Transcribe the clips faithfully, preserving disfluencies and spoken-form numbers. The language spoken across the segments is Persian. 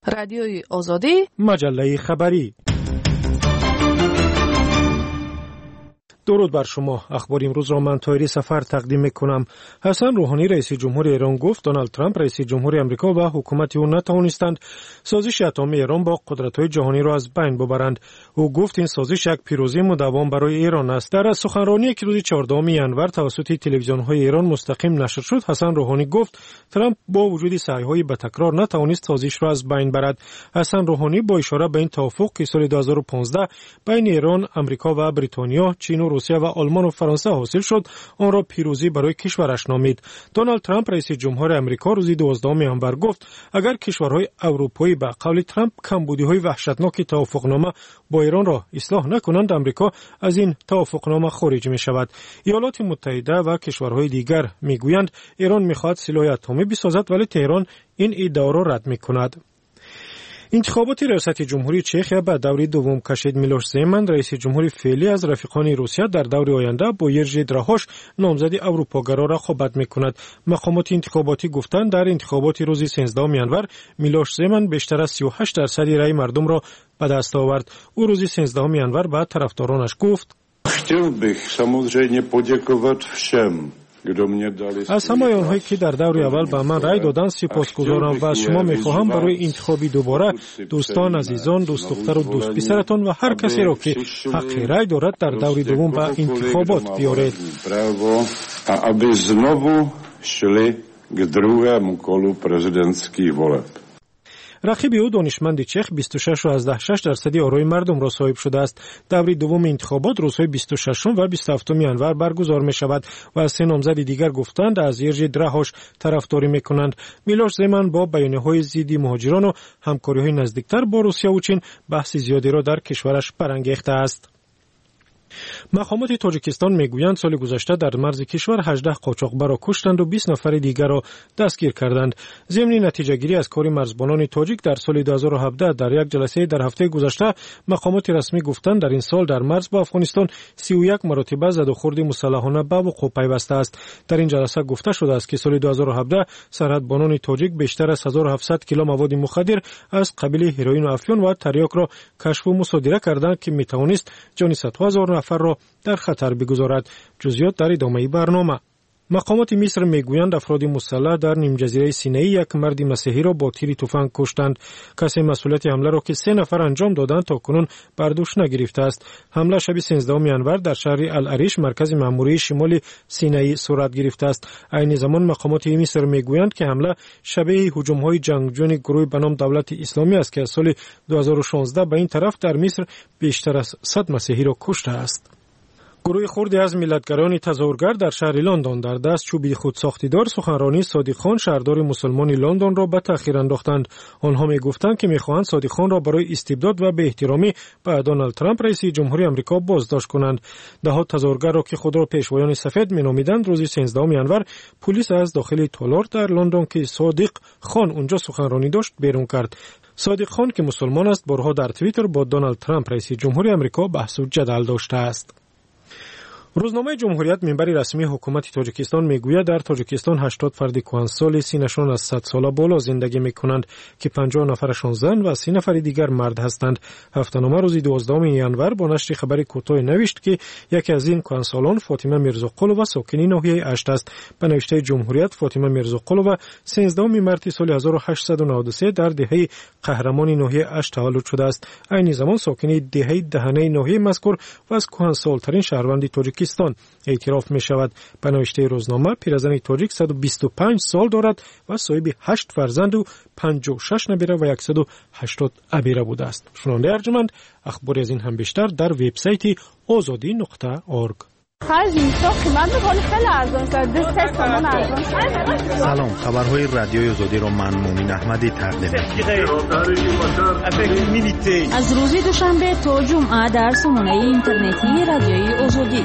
رادیوی آزادی، مجله خبری. درود بر شما. اخبار امروز را من طاهری سفر تقدیم میکنم. حسن روحانی رئیس جمهور ایران گفت دونالد ترامپ رئیس جمهور امریکا و حکومت او نتوانستند سازش اتمی ایران با قدرت‌های جهانی را از بین ببرند. او گفت این سازش یک پیروزی مداوم برای ایران است. در سخنرانی که روز چهاردهم ژانویه توسط تلویزیون‌های ایران مستقیم نشر شد، حسن روحانی گفت ترامپ با وجود سعی‌های به تکرار نتوانست سازش را از بین برد. حسن روحانی با اشاره به این توافق که سال دو هزار و پانزده بین ایران، امریکا و بریتانیا، چین و روسیه و آلمان و فرانسه حاصل شد، آن را پیروزی برای کشورش نامید. دونالد ترامپ رئیس جمهور امریکا روز دوازدهم ژانویه گفت اگر کشورهای اروپایی به قول ترامپ کمبودی‌های وحشتناک توافقنامه با ایران را اصلاح نکنند، امریکا از این توافقنامه خارج می‌شود. ایالات متحده و کشورهای دیگر می‌گویند ایران می‌خواهد سلاح اتمی بسازد، ولی تهران این ادعا را رد می‌کند. انتخابات ریاست جمهوری چخیا به دور دوم کشید. میلوش زیمن رئیس جمهوری فعلی از رفیقان روسیه در دور آینده با یرژی دراهاش نامزد اروپاگرا رقابت میکند. مقامات انتخاباتی گفتند در انتخابات روز سیزدهم ژانویه میلوش زیمن بیشتر از سی و هشت درصد رای مردم را به دست آورد. او روز سیزدهم ژانویه به طرفدارانش گفت: Chtěl bych samozřejmě poděkovat všem از همه آنهایی که در دور اول به من رای دادند سپاسگزارم و از شما میخواهم برای انتخابی دوباره دوستان، عزیزان، دوست دختر و دوست پسرتان و هر کسی را که حق رای دارد در دور دوم به انتخابات بیارید. aby znovu šli k druhému kolu prezidentských voleb. رقیب او دانشمند چخ بیست و شش و از شش درصد آرای مردم را صاحب شده است. دور دوم انتخابات روزهای بیست و ششم و بیست و هفتم ژانویه برگزار می شود و از سه نامزد دیگر گفتند از یرژی دراهاش طرفداری می کنند. میلوش زیمن با بیانیه‌های ضد مهاجران و همکاری‌های نزدیکتر با روسیه و چین بحث زیادی را در کشورش برانگیخته است. مقامات تاجیکستان میگویند سال گذشته در مرز کشور هجده قاچاقبر را کشتند و بیست نفر دیگر را دستگیر کردند. ضمن نتیجه گیری از کار مرزبانان تاجیک در سال دو هزار و هفده در یک جلسه در هفته گذشته مقامات رسمی گفتند در این سال در مرز با افغانستان سی و یک مرتبه زد و خورد مسلحانه به وقوع پیوسته است. در این جلسه گفته شده است که سال دو هزار و هفده سرحدبانان تاجیک بیشتر از هزار و هفتصد کیلو مواد مخدر از قبیل هروئین و افیون و تریاک را کشف و مصادره کردند که میتوانست جان صدها هزار نفر را در خطر بگذارد. جزئیات در ادامه برنامه. مقامات مصر میگویند افراد مسلح در نیم جزیره سینایی یک مرد مسیحی را با تیر تفنگ کشتند. کسی مسئولیت حمله را که سه نفر انجام دادند تاکنون بر دوش نگرفته است. حمله شب سیزدهم ژانویه در شهر العریش مرکز مأموری شمال سینایی صورت گرفته است. عین زمان مقامات مصر میگویند که حمله شبیه هجوم‌های جنگجویان گروه به نام دولت اسلامی است که از سال دو هزار و شانزده به این طرف در مصر بیشتر از صد مسیحی را کشته است. گروه خردی از ملتگران تظاهرگر در شهر لندن در دست چوبی خودساختیدار سخنرانی صادق خان شهردار مسلمان لندن را به تأخیر انداختند. آنها میگفتند که میخواهند صادق خان را برای استبداد و به احترامی به دونالد ترامپ رئیس جمهوری آمریکا بازداشت کنند. دهها تظاهرگر را که خود را پیشوایان سفید مینامیدند روز سیزدهم ژانویه پلیس از داخل تالار در لندن که صادق خان اونجا سخنرانی داشت بیرون کرد. صادق خان که مسلمان است بارها در توییتر با دونالد ترامپ رئیس جمهوری آمریکا بحث و جدل داشته است. روزنامه جمهوریت منبر رسمی حکومت تاجیکستان میگوید در تاجیکستان هشتاد فرد کهنسال سینه‌شان از صد ساله بالا زندگی میکنند که پنجاه نفرشان زن و سی نفر دیگر مرد هستند. هفته‌نامه روز دوازدهم ژانویه با نشر خبر کوتاه نوشت که یکی از این کهنسالان فاطمه میرزاقلووا ساکن ناحیه اشت است. به نوشته جمهوریت فاطمه میرزاقلووا سیزدهم مارس سال هزار و هشتصد و نود و سه در دهه قهرمان ناحیه اشت تولد شده است. عین زمان ساکن دهه دهنه ناحیه مذکور و از کهنسالترین شهروند تاجیک پاکستان اعتراف می شود. به نوشته روزنامه پیرزن تاجیک صد و بیست و پنج سال دارد و صاحب هشت فرزند و پنجاه و شش نبیره و صد و هشتاد ابیره بوده است. شنونده ارجمند، اخباری از این هم بیشتر در وبسایت آزادی نقطه اورگ. سلام، خبرهای رادیوی آزادی را من مومن احمدی تقدیم می‌کنم. از روز دوشنبه تا جمعه در سامانه اینترنتی رادیوی آزادی.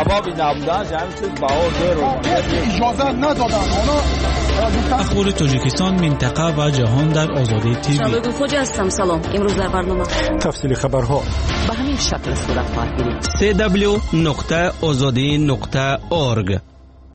اخبار تاجیکستان، منطقه و جهان در آزادی تیوی. شامل خوج هستم. سلام. امروز در برنامه تفصیل خبرها به همین شکل صورت خواهد گرفت. سی دبلیو نقطه آزادی نقطه اورگ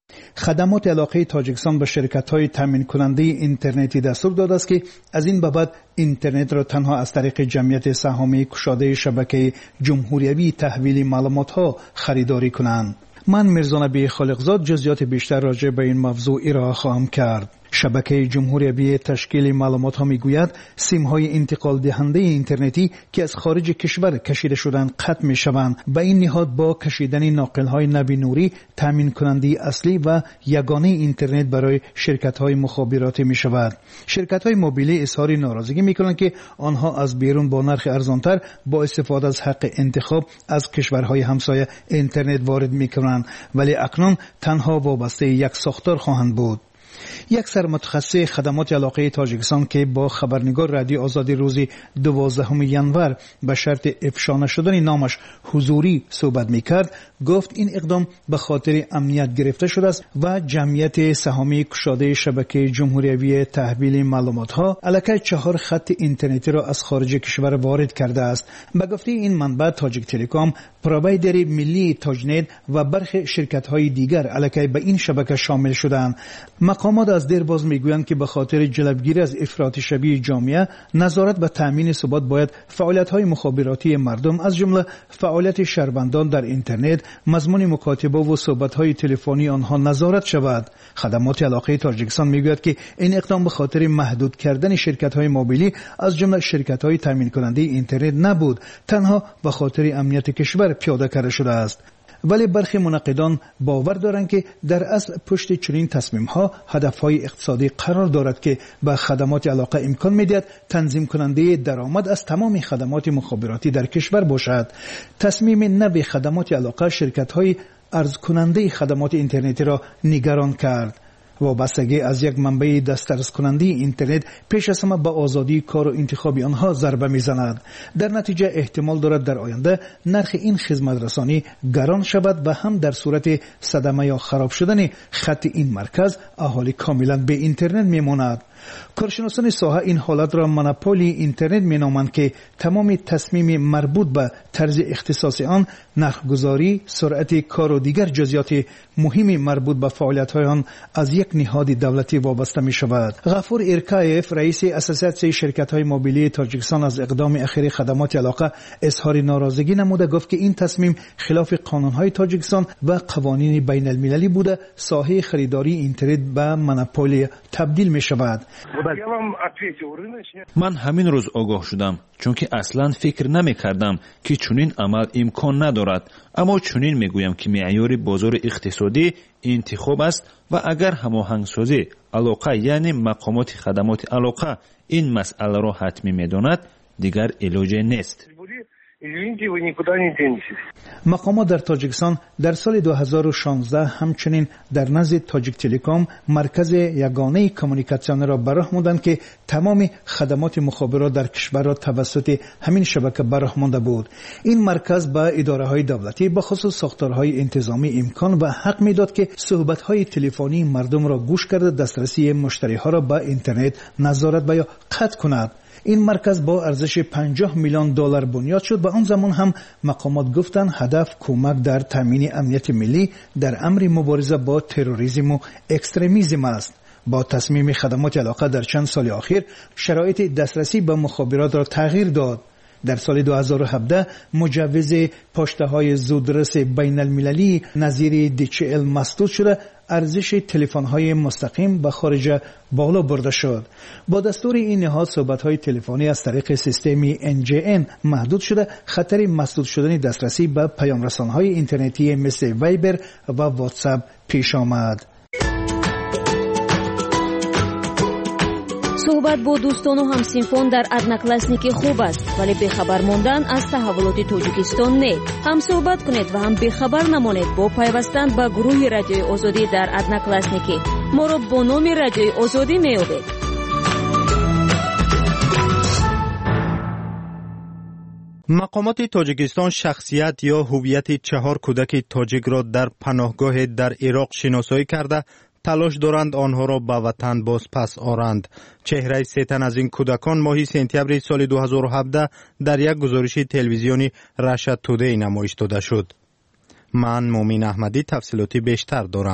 خدمات علاقه تاجیکستان به شرکت‌های تامین کننده اینترنتی دستور داده است که از این بابت اینترنت را تنها از طریق جمعیت سهامی گشاده شبکه جمهوریوی تحویل معلومات‌ها خریداری کنند. من میرزا نبی خالقزاد جزئیات بیشتر راجع به این موضوع ارائه خواهم کرد. شبکه جمهوریوی تشکیل معلومات ها میگوید سیم های انتقال دهنده اینترنتی که از خارج کشور کشیده شدند قطع می شوند. به این نهاد با کشیدن ناقل های نوی نوری تامین کننده اصلی و یگانه اینترنت برای شرکت های مخابراتی می شود. شرکت های موبیلی اظهار ناراضگی می کنند که آنها از بیرون با نرخ ارزانتر با استفاده از حق انتخاب از کشورهای همسایه اینترنت وارد می کنند، ولی اکنون تنها وابسته یک ساختار خواهند بود. یک سرمتخصص خدمات علاقه تاجیکستان که با خبرنگار رادیو آزادی روز دوازدهم ژانویه به شرط افشا نشدن نامش حضوری صحبت میکرد، گفت این اقدام به خاطر امنیت گرفته شده است و جمعیت سهامی گشاده شبکه جمهوریوی تحویل معلومات ها الکی چهار خط اینترنتی را از خارج کشور وارد کرده است. به گفته این منبع تاجیک تلکام، پرووایدر ملی تاجنت و برخی شرکت های دیگر الکی به این شبکه شامل شدند. مقامات از دیر باز میگویند که به خاطر جلبگیری از افراط شبیه جامعه، نظارت به تامین ثبات باید فعالیت‌های مخابراتی مردم از جمله فعالیت شهروندان در اینترنت، مضمون مکاتبه و صحبت‌های تلفنی آنها نظارت شود. خدمات علاقه تاجیکستان میگوید که این اقدام به خاطر محدود کردن شرکت‌های موبیلی از جمله شرکت‌های تامین کننده اینترنت نبود، تنها به خاطر امنیت کشور پیاده کرده شده است. ولی برخی منقدان باور دارند که در اصل پشت چنین تصمیم‌ها هدف‌های اقتصادی قرار دارد که به خدمات علاقه امکان می‌دهد تنظیم کننده درآمد از تمام خدمات مخابراتی در کشور باشد. تصمیم نو خدمات علاقه شرکت‌های عرض کننده خدمات اینترنتی را نگران کرد. وابستگی از یک منبع دسترس کننده اینترنت پیش از همه به آزادی کار و انتخاب آنها ضربه میزند. در نتیجه احتمال دارد در آینده نرخ این خدمت رسانی گران شود و هم در صورت صدمه یا خراب شدن خط این مرکز اهالی کاملا به اینترنت میماند. کارشناسان ساحه این حالت را مونوپولی اینترنت مینامند که تمام تصمیم مربوط به طرز اختصاص آن، نرخگذاری، سرعت کار و دیگر جزئیات مهمی مربوط به فعالیت‌های آن از یک نهاد دولتی وابسته می شود. غفور ایرکایف رئیس اساسیاسیون شرکت‌های موبیلی تاجیکستان از اقدام اخیر خدمات علاقه اظهار ناراضگی نموده، گفت که این تصمیم خلاف قانون‌های تاجیکستان و قوانین بین المللی بوده ساحه خریداری اینترنت به مونوپولی تبدیل می شود. من همین روز آگاه شدم، چون که اصلا فکر نمی کردم که چنین عمل امکان ندارد، اما چنین می گویم که معیار بازار اقتصادی انتخاب است و اگر هماهنگسازی علاقه یعنی مقامات خدمات علاقه این مسئله را حتمی می داند، دیگر علاج نیست. مقامات در تاجیکستان در سال دو هزار و شانزده همچنین در نزد تاجیک تلکام مرکز یگانه کمیونیکاسیون را برآورده که تمام خدمات مخابرات در کشور را توسط همین شبکه برآورده بود. این مرکز به اداره‌های دولتی به خصوص ساختارهای انتظامی امکان و حق میداد که صحبت‌های تلفنی مردم را گوش کرده دسترسی مشتری‌ها را به اینترنت نظارت و یا قطع کند. این مرکز با ارزش پنجاه میلیون دلار بنیاد شد و آن زمان هم مقامات گفتند هدف کمک در تامین امنیت ملی در امر مبارزه با تروریسم و اکستریمیسم است. با تصمیم خدمات علاقه در چند سال اخیر شرایط دسترسی به مخابرات را تغییر داد. در سال دو هزار و هفده مجوز پاشته‌های زودرس بین المللی نظیر دی چی ال مسدود شده، ارزش تلفن‌های مستقیم به خارج بالا برده شد. با دستور این نهاد صحبت‌های تلفنی از طریق سیستمی ان جی ان محدود شده، خطر مسدود شدن دسترسی به پیام‌رسان‌های اینترنتی مثل وایبر و واتساپ پیش آمد. صحبت با دوستان و همسینفون در ادناکلاسنیکی خوب است، ولی بخبر موندن از تحولات تاجیکستان نه. هم صحبت کنید و هم بخبر نمانید با پیوستن به گروه رادیوی آزادی در ادناکلاسنیکی. ما را با نام رادیوی آزادی می‌یابید. مقامات تاجیکستان شخصیت یا هویت چهار کودک تاجیک را در پناهگاه در عراق شناسایی کرده تلاش دارند آنها را به وطن باز پس آرند. چهره سه تن از این کودکان ماه سپتامبر سال دو هزار و هفده در یک گزارش تلویزیونی رشد تودی نمایش داده شد. من مومین احمدی تفصیلاتی بیشتر دارم.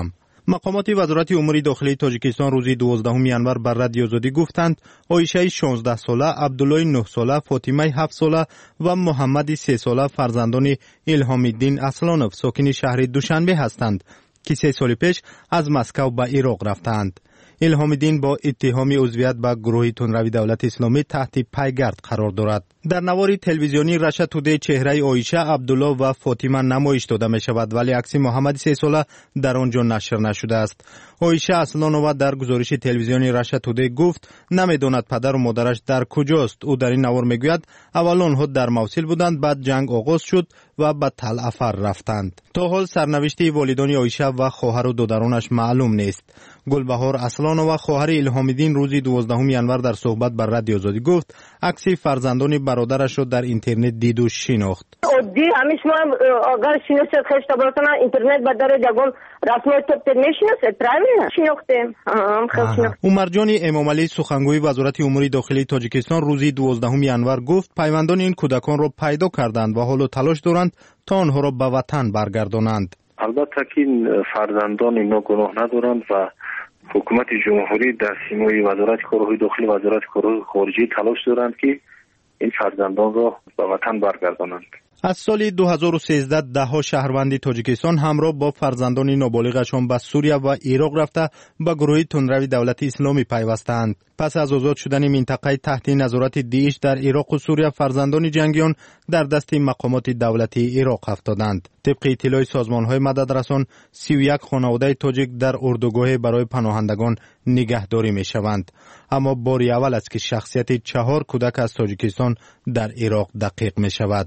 مقامات وزارت امور داخلی تاجیکستان روز دوازدهم ژانویه بر رادیو آزادی گفتند عایشه شانزده ساله، عبدالله نه ساله، فاطمه هفت ساله و محمد سه ساله فرزندان الهام الدین اصلانوف ساکن شهر دوشنبه هستند که سه سال پیش از مسکو به عراق رفتند. الهام الدین با اتهام عضویت به گروه تندروی دولت اسلامی تحت پیگرد قرار دارد. در نوار تلویزیونی رشا تودی چهره عایشه، عبدالله و فاطمه نمایش داده می شود ولی عکس محمد سه ساله در آنجا نشر نشده است. عایشه اصلانوف در گزارش تلویزیونی رشا تودی گفت نمیداند پدر و مادرش در کجاست. او در این نوار میگوید اول آنها در موصل بودند، بعد جنگ آغاز شد و به تل افر رفتند. تا حال سرنوشت والدان عایشه و خواهر و دخترانش معلوم نیست. گلبهار اصلانوف خواهر الهام الدین روز دوازدهم ژانویه در صحبت بر رادیو آزادی گفت عکس فرزندان برادرش را در اینترنت دید و شناخت. عادی همیشه ما اگر شناسید خشت براتون اینترنت به در جگل رسمای توپ میشناسید پرایوی شناختیم هم خیلی شناخت. عمر جان امام علی سخنگوی وزارت امور داخلی تاجیکستان روز دوازدهم ژانویه گفت پیوندان این کودکان را پیدا کردند و حالا تلاش دارند تا آنها را به وطن برگردانند. البته که این فرزندان اینا گناه ندارند و حکومت جمهوری در سیمای وزارت کارهای داخلی و وزارت کارهای خارجی تلاش دارند که این فرزندان را به وطن برگردانند. از سال دو هزار و سیزده ده ها شهروند تاجیکستان همراه با فرزندان نابالغشان به سوریه و عراق رفته به گروه تندروی دولت اسلامی پیوستند. پس از آزاد شدن منطقه تحت نظارت داعش در عراق و سوریه فرزندان جنگیان در دست مقامات دولتی عراق افتادند. طبق اطلاع سازمان‌های مددرسان سی و یک خانواده تاجیک در اردوگاه برای پناهندگان نگهداری می‌شوند. اما بار اول است که شخصیت چهار کودک از تاجیکستان در عراق دقیق می‌شود.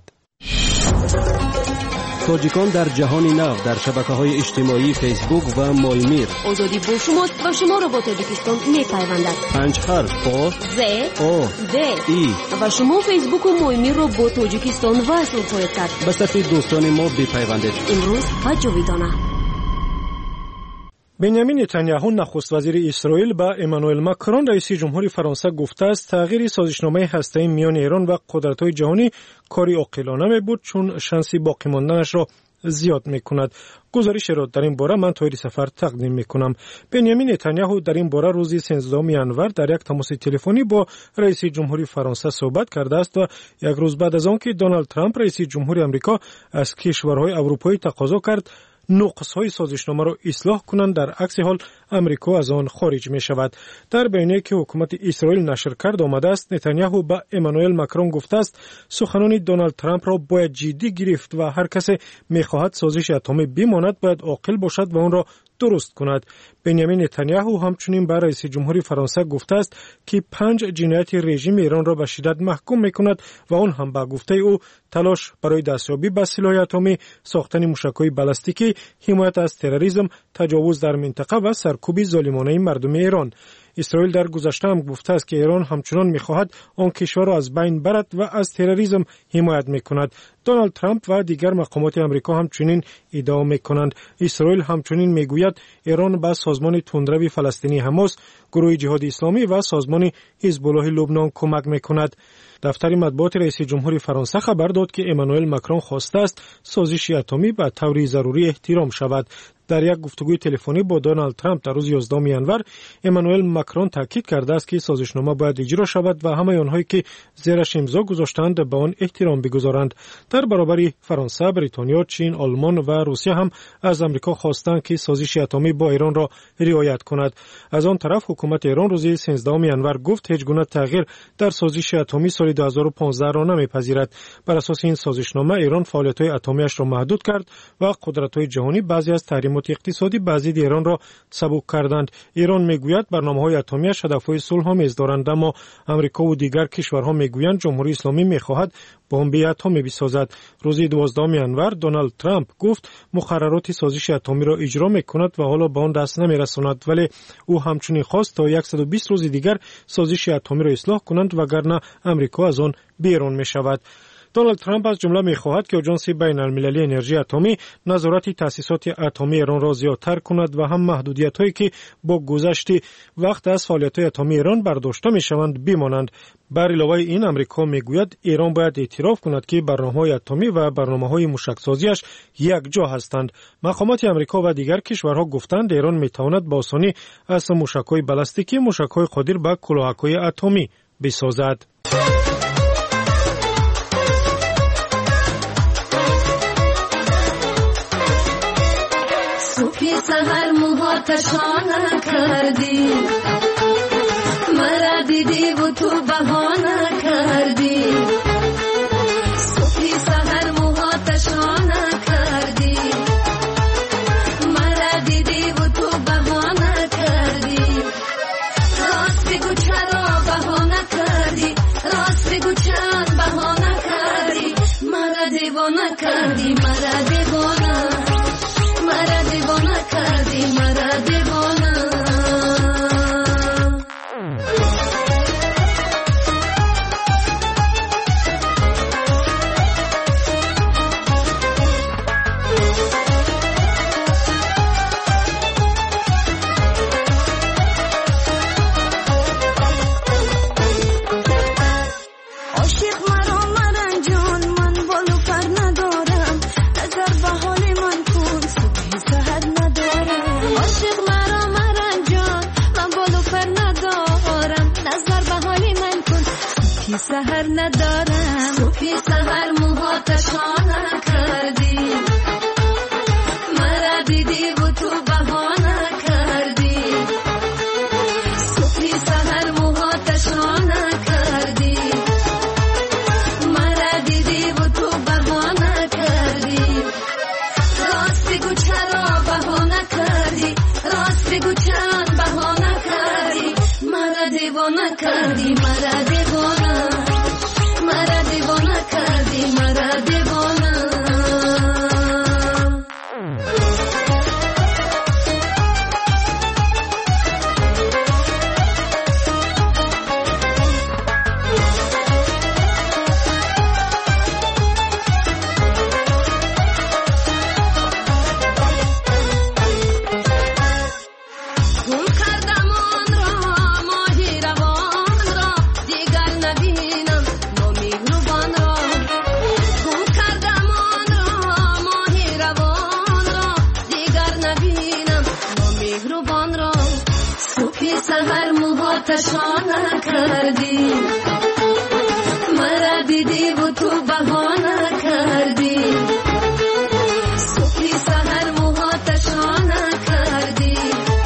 تاجیکان در جهان نو در شبکه‌های اجتماعی فیسبوک و مایمیر. آزادی با شماست و شما را با تاجیکستان می‌پیوندد. پنج حرف با ز او د ای و شما فیسبوک و مایمیر را با تاجیکستان وصل خواهید کرد. به صفحه دوستان ما بپیوندید. امروز و جاویدانه. بنیامین نتانیاهو نخست وزیر اسرائیل با امانوئل ماکرون رئیس جمهوری فرانسه گفته است تغییر سازشنامه هسته‌ای میان ایران و قدرت‌های جهانی کاری عاقلانه می‌بود چون شانسی باقی ماندنش را زیاد می‌کند. گزارش را در این باره من طاهر سفر تقدیم می‌کنم. بنیامین نتانیاهو در این باره روز سیزدهم ژانویه در یک تماس تلفنی با رئیس جمهوری فرانسه صحبت کرده است و یک روز بعد از آنکه دونالد ترامپ رئیس جمهوری آمریکا از کشورهای اروپایی تقاضا کرد نقص‌های سازشنامه را اصلاح کنند، در عکس حال امریکا از آن خارج می شود. در بیانیه‌ای که حکومت اسرائیل نشر کرد آمده است نتانیاهو به امانوئل ماکرون گفته است سخنان دونالد ترامپ را باید جدی گرفت و هر کسی می‌خواهد سازش اتمی بماند باید عاقل باشد و آن را درست کند. بنیامین نتانیاهو همچنین به رئیس جمهوری فرانسه گفته است که پنج جنایت رژیم ایران را به شدت محکوم می‌کند و آن هم به گفته او تلاش برای دستیابی به سلاح اتمی، ساختن موشک‌های بالستیکی، حمایت از تروریسم، تجاوز در منطقه و سرکوب ظالمانه مردم ایران. اسرائیل در گذشته هم گفته است که ایران همچنان می‌خواهد آن کشور را از بین برد و از تروریسم حمایت می‌کند. دونالد ترامپ و دیگر مقامات آمریکا همچنین ادعا می‌کنند. اسرائیل همچنین می‌گوید ایران به سازمان تندروی فلسطینی حماس، گروه جهاد اسلامی و سازمان حزب الله لبنان کمک می‌کند. دفتر مطبوعات رئیس جمهوری فرانسه خبر داد که امانوئل ماکرون خواسته است سازش اتمی به طور ضروری احترام شود. در یک گفتگوی تلفنی با دونالد ترامپ در روز یازدهم ژانویه امانوئل ماکرون تاکید کرده است که سازشنامه باید اجرا شود و همه آنهایی که زیرش امضا گذاشتند به آن احترام بگذارند. در برابر فرانسه، بریتانیا، چین، آلمان و روسیه هم از آمریکا خواستند که سازش اتمی با ایران را رعایت کند. از آن طرف حکومت ایران روز سیزدهم ژانویه گفت هیچ گونه تغییر در سازش اتمی سال دو هزار و پانزده را نمیپذیرد. بر اساس این سازشنامه ایران فعالیت‌های اتمیش را محدود کرد و قدرت‌های جهانی بعضی از تحریمات اقتصادی بعضی ایران را سبک کردند. ایران میگوید برنامه‌های اتمیش هدف‌های صلح‌آمیز دارند اما آمریکا و دیگر کشورها میگویند جمهوری اسلامی میخواهد بمب اتمی بسازد. روز دوازدهم ژانویه دونالد ترامپ گفت مقررات سازش اتمی را اجرا میکند و حالا به آن دست نمیرساند، ولی او همچنین خواست تا صد و بیست روز دیگر سازش اتمی را اصلاح کنند وگرنه آمریکا از آن بیرون میشود. دونالد ترامپ از جمله می‌خواهد که آژانس بین‌المللی انرژی اتمی نظارت تأسیسات اتمی ایران را زیادتر کند و هم محدودیت‌هایی که با گذشت وقت از فعالیت‌های اتمی ایران برداشته می‌شوند بمانند. بر علاوه این امریکا میگوید ایران باید اعتراف کند که برنامه‌های اتمی و برنامه‌های موشک‌سازیش یک جا هستند. مقامات امریکا و دیگر کشورها گفتند ایران می‌تواند با آسانی از موشک‌های بالستیکی موشک‌های قادر به کلاهک‌های اتمی بسازد. صبحی سحر موهاتشان کردی، مرا دیدی و تو بهانه کردی. صبحی سحر موهاتشان کردی، مرا دیدی و تو بهانه کردی. راست بگو چرا بهانه کردی، راست بگو چند بهانه کردی. مرا دیوانه کردی، مرا دیوانه، مرا دیوانه کردی، مرا دیوانه. سحر ندارم، صبحی سحر موهاتشان کردی، مرا دیدی و تو بهانه کردی. صبحی سحر موهاتشان کردی، مرا دیدی و تو بهانه کردی. راست بگو چرا بهانه کردی، راست بگو چند بهانه کردی. مرا دیوانه کردی، مرا دیوانه، مرا دیوانه کردی، مرا دیوانه. گم کردم آن را ماهی روان را، دیگر نبینم نامیهربان را. گم کردم آن را ماهی روان را، دیگر نبینم نامیهربان را. صبحی سحر موهاتشان کردی، مرا دیدی و تو بهانه کردی. صبحی سحر موهاتشان کردی،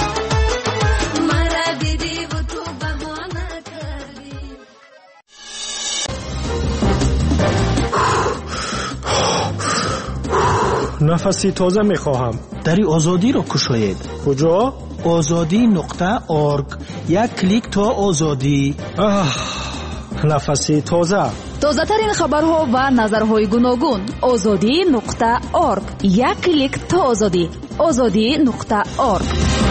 مرا دیدی و تو بهانه کردی. نفسی تازه میخواهم. دری آزادی را کشاید. کجا؟ آزادی نقطه ارگ. یک کلیک تا آزادی. آه، نفسی تازه. تازه ترین خبرها و نظرهای گوناگون. آزادی نقطه ارگ. یک کلیک تا آزادی. آزادی نقطه ارگ.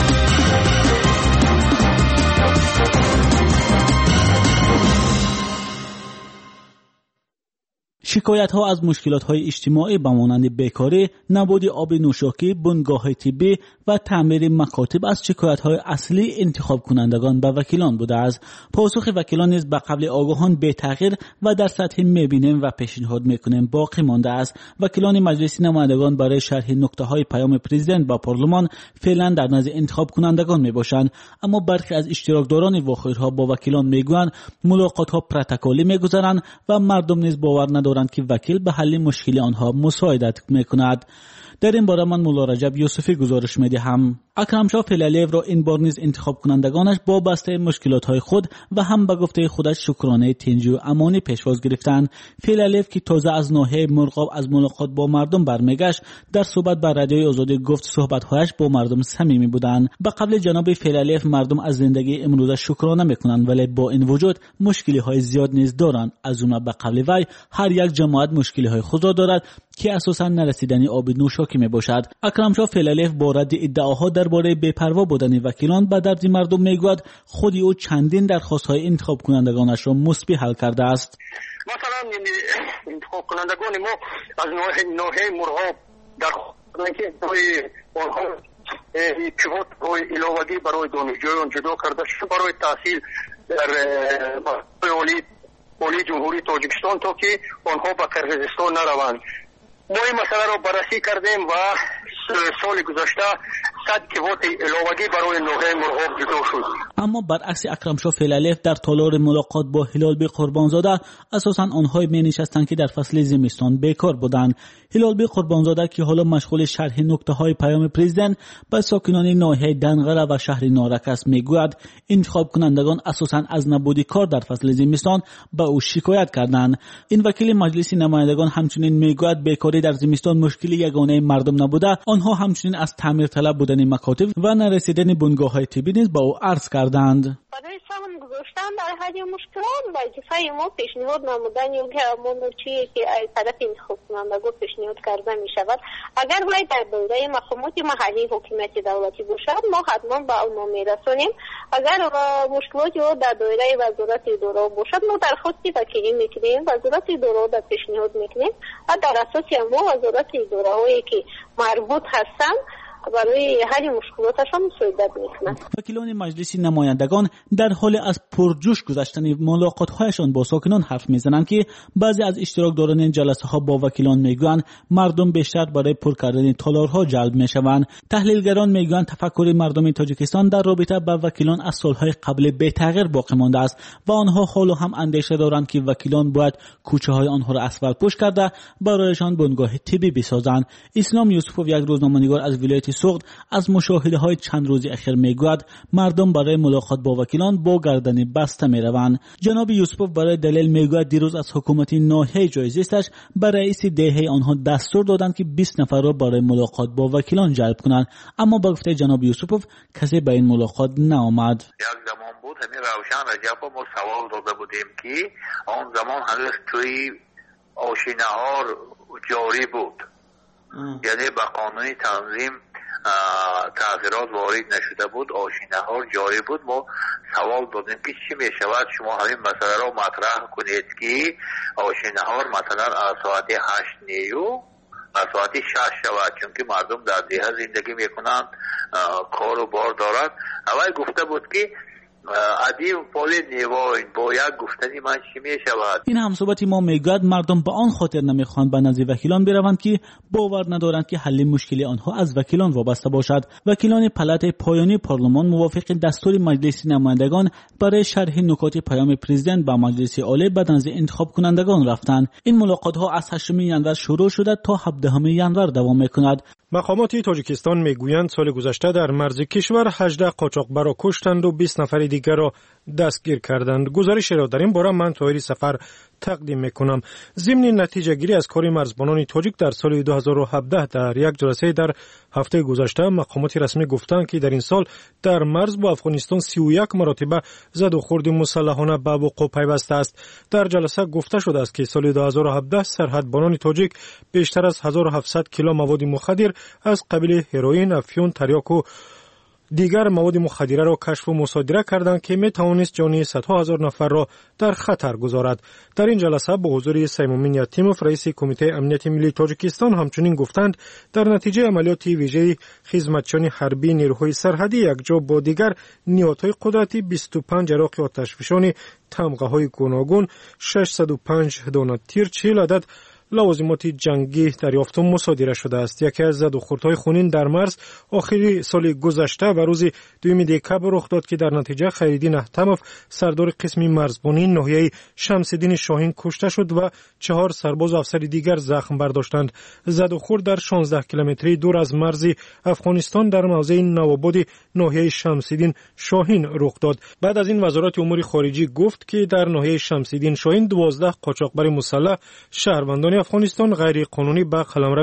شکایت ها از مشکلات های اجتماعی به مانند بیکاری، نبود آب نوشاکی، بنگاه طبی و تعمیر مکاتب از شکایت های اصلی انتخاب کنندگان به وکیلان بوده است. پاسخ وکیلان نیز به قبل آگاهان به تغییر و در سطح میبینیم و پیشنهاد میکنیم باقی مانده است. وکیلان مجلس نمایندگان برای شرح نکته های پیام پرزیدنت با پارلمان فعلا در نزد انتخاب کنندگان میباشند، اما برخی از اشتراکداران واخیرها با وکیلان میگویند ملاقات ها پروتکلی میگذرند و مردم نیز باور ندارند که وکیل به حل مشکل آنها مساعدت میکند. در این باره من مولا رجب یوسفی گزارش میدهم. اکرمشاه فیلالیف را این بار نیز انتخاب کنندگانش با بسته مشکلات های خود و هم به گفته خودش شکرانه تنجی و امانی پیشواز گرفتند. فیلالیف که تازه از ناحیه مرغاب از ملاقات با مردم برمیگشت، در صحبت با رادیوی آزادی گفت صحبت‌هایش با مردم صمیمی بودند. به قبل جناب فیلالیف مردم از زندگی امروز شکرانه میکنند، ولی با این وجود مشکلی های زیاد نیز دارند. از اون به قبل وی هر یک جماعت مشکلی های خود را دارد که اساساً نرسیدنی آب نوشاکی میباشد. اکرمشاه فیلالیف با رد ادعاها درباره بی‌پروا بودن وکیلان به درد مردم میگوید خودی او چندین درخواست‌های انتخاب کنندگانش را مسبی حل کرده است. مثلا انتخاب کنندگان ما از ناحیه مرغاب در که آنها کیوت روی علاوگی برای دانشجویان جدا کرده شد برای تحصیل در اولی اولی جمهوری تاجیکستان تا که آنها به قرقیزستان نروند. ما این مسئله را بررسی کردیم و سال گذشته صد کیوت علاوگی برای ناحیه مرغاب جدا شد. اما برعکس اکرمشاه فیلالیف در تالار ملاقات با هلال بی قربانزاده اساساً آنهای می نشستند که در فصل زمستان بیکار بودند. هلال بی قربانزاده که حالا مشغول شرح نکته های پیام پرزیدنت به ساکنان ناحیه دنغره و شهر نارک است میگوید انتخاب کنندگان اساساً از نبود کار در فصل زمستان به او شکایت کردند. این وکیل مجلس نمایندگان همچنین میگوید بیکاری در زمستان مشکل یگانه مردم نبوده، آنها همچنین از تعمیر طلب بودن مکاتب و نرسیدن بنگاه های طبی نیز به او عرض کردند. برای سامان گذاشتن در حد مشکلات وظیفه ما پیشنهاد نمودن یا منوچی که از طرف انتخاب کنندگان پیشنهاد کرده می شود. اگر وای در دوره مقامات محلی حکومت دولتی باشد ما حتما به اون میرسونیم. اگر مشکلات یا در دوره وزارت اداره باشد ما درخواستی وکیلی میکنیم، وزارت اداره در پیشنهاد میکنیم و در اساس ما وزارت اداره هایی که مربوط هستند برای حل مشکلاتشان مساعدت میکنند. وکیلان مجلس نمایندگان در حال از پرجوش گذشتن ملاقات‌هایشان با ساکنان حرف میزنند که بعضی از اشتراک داران این جلسه ها با وکیلان میگویند مردم بیشتر برای پر کردن تالارها جلب میشوند. تحلیلگران میگویند تفکر مردم تاجیکستان در رابطه با وکیلان از سالهای قبل بی تغییر باقی مانده است و آنها حالا هم اندیشه دارند که وکیلان باید کوچه های آنها را اسفالت پوش کرده برایشان بنگاه طبی بسازند. اسلام یوسفوف یک روزنامه‌نگار از ولایت سوغد از مشاهده های چند روزی اخیر میگوید مردم برای ملاقات با وکیلان با گردن بسته میروند. جناب یوسفوف برای دلیل میگوید دیروز از حکومت ناحیه جایزیستش به رئیس دهه آنها دستور دادند که بیست نفر را برای ملاقات با وکیلان جلب کنند، اما با گفته جناب یوسفوف کسی به این ملاقات نآمد. یک زمان بود همین روشن رجب ما سوال داده بودیم که آن زمان هنوز توی آشینه‌ها جاری بود، یعنی به قانون تنظیم تغییرات وارد نشده بود، آشینه ها جاری بود. ما سوال دادیم که چی می شود شما همین مسئله را مطرح کنید که آشینه ها مثلا از ساعت هشت نیو از ساعت شش شود، چون که مردم در دیه زندگی میکنند، کار و بار دارند. اول گفته بود که عدیم پول نیوین با یک گفتنی من چی می شود. این همصحبتی ما میگوید مردم به آن خاطر نمیخواند به نزد وکیلان بروند که باور ندارند که حل مشکل آنها از وکیلان وابسته باشد. وکیلان پلات پایانی پارلمان موافق دستور مجلس نمایندگان برای شرح نکات پیام پرزیدنت با مجلس عالی به نزد انتخاب کنندگان رفتند. این ملاقات ها از هشتم ژانویه شروع شده تا هفدهم ژانویه دوام میکند. مقامات تاجیکستان میگویند سال گذشته در مرز کشور هجده قاچاقبر را کشتند و بیست نفر دیگر را دستگیر کردند. گزارش را در این باره من طاهری سفر تقدیم میکنم. ضمن نتیجه گیری از کار مرزبانان تاجیک در سال دو هزار و هفده در یک جلسه در هفته گذشته مقامات رسمی گفتند که در این سال در مرز با افغانستان سی و یک مرتبه زد و خورد مسلحانه به وقوع پیوسته است. در جلسه گفته شده است که سال دو هزار و هفده سرحدبانان تاجیک بیشتر از هزار و هفتصد کیلو مواد مخدر از قبیل هروئین، افیون، تریاک و دیگر مواد مخدره را کشف و مصادره کردند که می توانست جان صدها هزار نفر را در خطر گذارد. در این جلسه با حضور سیمومین یتیموف رئیس کمیته امنیت ملی تاجیکستان همچنین گفتند در نتیجه عملیات ویژه خدمتچیان حربی نیروهای سرحدی یکجا با دیگر نیروهای قدرتی بیست و پنج عراق آتشفشان تمغه های گوناگون، ششصد و پنج دانه تیر، چهل عدد لوازمات جنگی دریافت و مصادره شده است. یکی از زد و خوردهای خونین در مرز آخری سال گذشته و روز دوم دکبر رخ داد که در نتیجه خیرالدین احتمف سردار قسم مرزبانی ناحیه شمس‌الدین شاهین کشته شد و چهار سرباز و افسر دیگر زخم برداشتند. زد و خورد در شانزده کیلومتری دور از مرز افغانستان در موضع نوآباد ناحیه شمس‌الدین شاهین رخ داد. بعد از این وزارت امور خارجه گفت که در ناحیه شمس‌الدین شاهین دوازده قاچاقبر مسلح شهروندان افغانستان غیر قانونی به قلمرو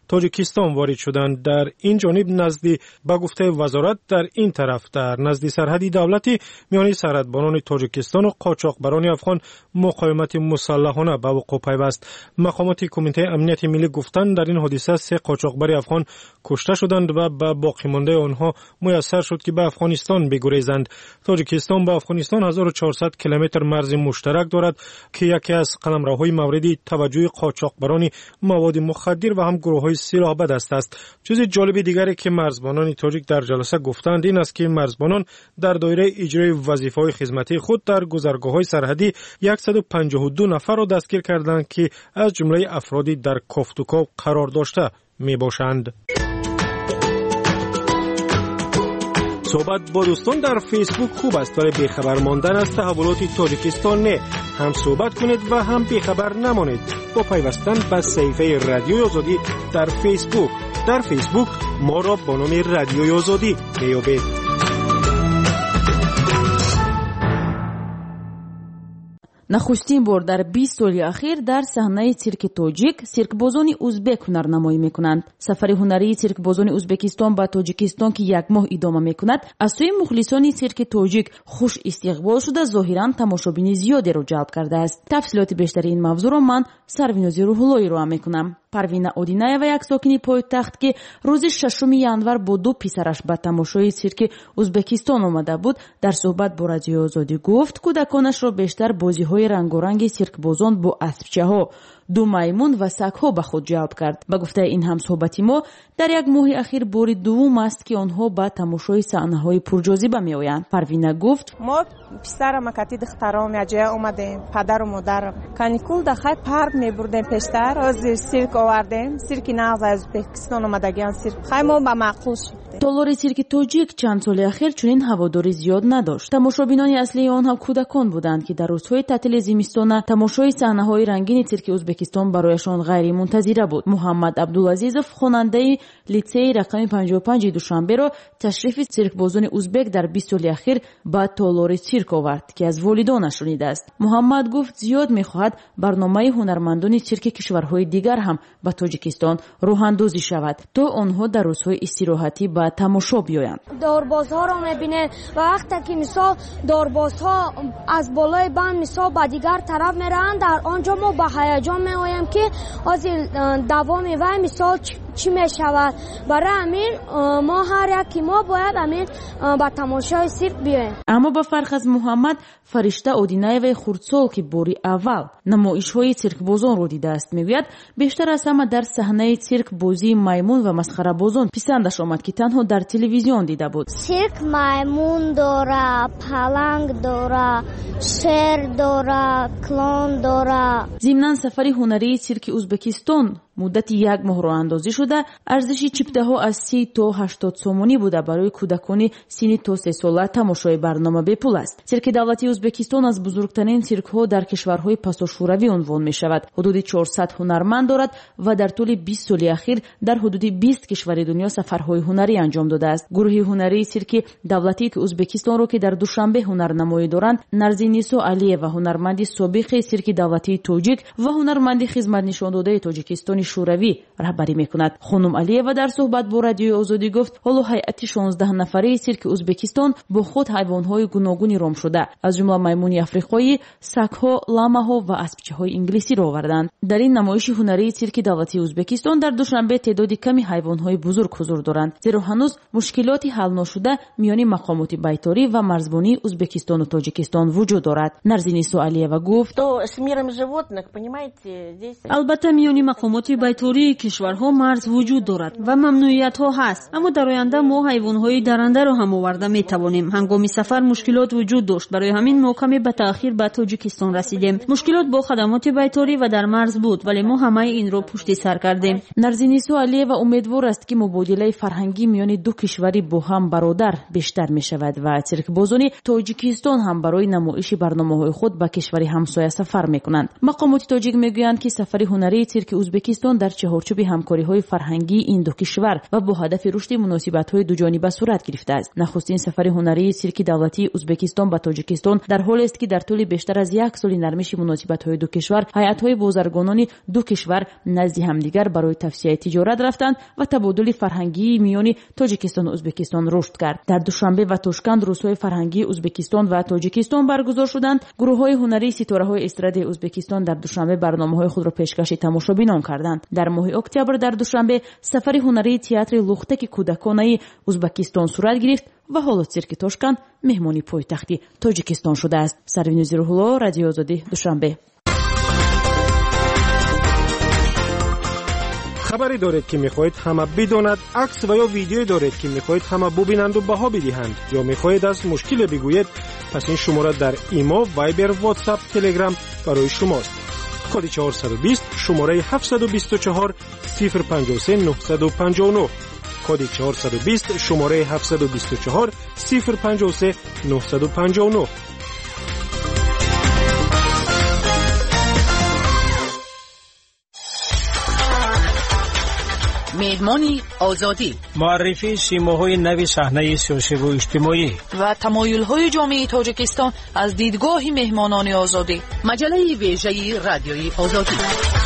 تاجیکستان وارد شدند. در این جانب نزد با گفته وزارت در این طرف در نزد سرحدی دولتی میان سرحدبانان تاجیکستان و قاچاقبران افغان مقاومت مسلحانه به وقوع پیوست. مقامات کمیته امنیت ملی گفتند در این حادثه سه قاچاقبر افغان کشته شدند و به باقی مانده آنها میسر شد که به افغانستان بگریزند. تاجیکستان با افغانستان هزار و چهارصد کیلومتر مرز مشترک دارد که یکی از قلمروهای مورد توجه قاچاقبران مواد مخدر و هم گروه‌های سلاح‌بد است. چیز جالب دیگری که مرزبانان تاجیک در جلسه گفتند این است که مرزبانان در دایره اجرای وظیفه‌های خدمتی خود در گذرگاه‌های سرحدی صد و پنجاه و دو نفر را دستگیر کردند که از جمله افرادی در کافت و کاو قرار داشته میباشند. صحبت با دوستان در فیسبوک خوب است ولی بیخبر ماندن از تحولات تاجیکستان نه. هم صحبت کنید و هم بیخبر نمانید با پیوستن به صفحه رادیوی آزادی در فیسبوک. در فیسبوک ما را با نام رادیوی آزادی میابید. نخستین بار در بیست سال اخیر در صحنه سیرک تاجیک سیرکبازان ازبک هنرنمایی میکنند. سفر هنری سیرکبازان ازبکستان به تاجیکستان که یک ماه ادامه میکند از سوی مخلصان سیرک تاجیک خوش استقبال شده ظاهرا تماشابین زیادی را جلب کرده است. تفصیلات بیشتر این موضوع را من سرویناز روح‌اللهی را میکنم. پروین اودینایова یک ساکنی پایتخت که روز ششم январ با دو پسرش به تماشای سیرک ازبکستان آمده بود در صحبت با رادیو آزادی گفت کودکانش را بیشتر بازی‌های رنگارنگ سیرکبازان با اسبچه‌ها، دو میمون و سگ‌ها به خود جلب کرد. به گفته این همصحبتی ما در یک ماه اخیر بار دوم است که آنها به تماشای صحنه‌های پرجاذبه می‌آیند. پروینه گفت ما پسرم کتی دخترام یجا اومدیم، پدر و مادرم کانیکول داخل پارک می‌بردیم پیشتر از سیرک آوردیم. سیرک نغز از ازبکستان اومدگان سیرک خیلی ما به معقول شد. تالار سیرک تاجیک چند سال اخیر چنین هواداری زیاد نداشت. تماشابینان اصلی آنها کودکان بودند که در روزهای تعطیل زمستانه تماشای صحنه‌های رنگین سیرک ازبکستان برایشان غیر منتظره بود. محمد عبدالعزیزов خواننده لیسه رقم پنجاه و پنج دوشنبه را تشریف سیرکبازان ازبک در بیست سال اخیر به تالار سیرک آورد که از والدانش شنیده است. محمد گفت زیاد می‌خواهد برنامه هنرمندان سیرک کشورهای دیگر هم به تاجیکستان راه‌اندازی شود تا آنها در روزهای استراحتی به تماشا بیایند. داربازها را می‌بینید و وقتی که مثلا داربازها از بالای بند مثلا به دیگر طرف می‌روند در آنجا ما به هیجان می‌آییم که از دوام و مثال چی می‌شود. برای همین ما هر یکی ما باید همین به تماشای سیرک بیاییم. اما با فرق از محمد فرشته اودینایова خردسال که باری اول نمایش‌های سیرکبازان را دیده است میگوید بیشتر از همه در صحنه سیرک بازی میمون و مسخره بازان پسندش آمد که تنها در تلویزیون دیده بود. سیرک میمون داره، پلنگ داره، شیر داره، کلون داره. ضمناً سفر هنری سیرک ازبکستان مدت یک ماه راه اندازی شده. ارزش چیپته ها از سی تا هشتاد سومانی بوده. برای کودکان سنی تا سه ساله تماشای برنامه بپول است. سیرک دولتی ازبکستان از بزرگترین سیرک ها در کشورهای پساشوروی عنوان می شود. حدود چهارصد هنرمند دارد و در طول بیست سال اخیر در حدود بیست کشور دنیا سفرهای هنری انجام داده است. گروه هنری سیرک دولتی که ازبکستان را که در دوشنبه هنرنمایی دارند نرزینیسو علیه و هنرمند سابق سیرک دولتی تاجیک و هنرمند خدمت نشان داده تاجیکستان شوروی رهبری میکند. خانم علیه در صحبت با رادیو آزادی گفت حالا هیئت شانزده نفره سیرک ازبکستان با خود حیوانات گوناگونی رام شده از جمله میمون آفریقایی، سگ‌ها، لامه‌ها و اسبچه‌های انگلیسی را آوردند. در این نمایش هنری سیرک دولتی ازبکستان در دوشنبه تعداد کمی حیوانات بزرگ حضور دارند زیرا هنوز مشکلاتی حل نشده میان مقامات بیطاری و مرزبانی ازبکستان و تاجیکستان وجود دارد. نرزینیسو علیه گفت البته میان مقامات بیطاری کشورها مرز وجود دارد و ممنوعیت ها هست، اما در آینده ما حیوان های درنده را هم آورده می توانیم. هنگام سفر مشکلات وجود داشت، برای همین ما کمی به تأخیر به تاجیکستان رسیدیم. مشکلات با خدمات بیطاری و در مرز بود ولی ما همه این را پشت سر کردیم. نرزینیسو علیه و امیدوار است که مبادله فرهنگی میان دو کشوری با هم برادر بیشتر می شود و سیرکبازان تاجیکستان هم برای نمایش برنامه‌های خود به کشور همسایه سفر می کنند. مقامات تاجیک میگویند که سفر هنری سیرک ازبکستان узбекистон дар чаҳорчӯби ҳамкориҳои фарҳангии ин ду кишвар ва бо ҳадафи рушди муносибатҳои дуҷониба сурат гирифтааст. нахустин сафари ҳунарии сирки давлатии узбекистон ба тоҷикистон дар ҳолест ки дар тӯли бештар аз як соли нармиши муносибатҳои ду кишвар ҳайатҳои бозаргонони ду кишвар назди ҳамдигар барои тавсияи тиҷорат рафтанд ва табодули фарҳангии миёни тоҷикистону узбекистон рушд кард. дар душанбе ва тошканд рӯзҳои фарҳангии узбекистон ва тоҷикистон баргузор шуданд. гурӯҳҳои ҳунарии ситораҳои эстрадаи узбекистон дар душанбе барномаҳои худро пешкаши тамошобинон карданд. дар моҳи октябр дар душанбе сафари ҳунарии театри лухтаки кӯдаконаи узбекистон сурат гирифт ва ҳоло цирки тошканд меҳмони пойтахти тоҷикистон шудааст. Сарвинузи Рӯҳулло, Радиои Озодӣ, Душанбе. хабаре доред ки мехоҳед ҳама бидонад, акс ва ё видеое доред ки мехоҳед ҳама бубинанду баҳо бидиҳанд ё мехоҳед аз мушкиле бигӯед, пас ин шумора дар имо, вайбер, ватсап, телеграм барои шумост. коди чаҳорсад у бист шумораи ҳафтсад у бисту чаҳор сифр панҷоҳ се нуҳсаду панҷоҳ нӯҳ, коди чаҳорсад у бист шумораи ҳафтсад у бисту чаҳор сифр панҷоҳ се нуҳсаду панҷоҳ нӯҳ. مهمانی آزادی، معرفی سیماهای نوی صحنه سیاسی و اجتماعی و تمایل‌های جامعه تاجیکستان از دیدگاه مهمانان آزادی. مجله ویژه رادیوی آزادی.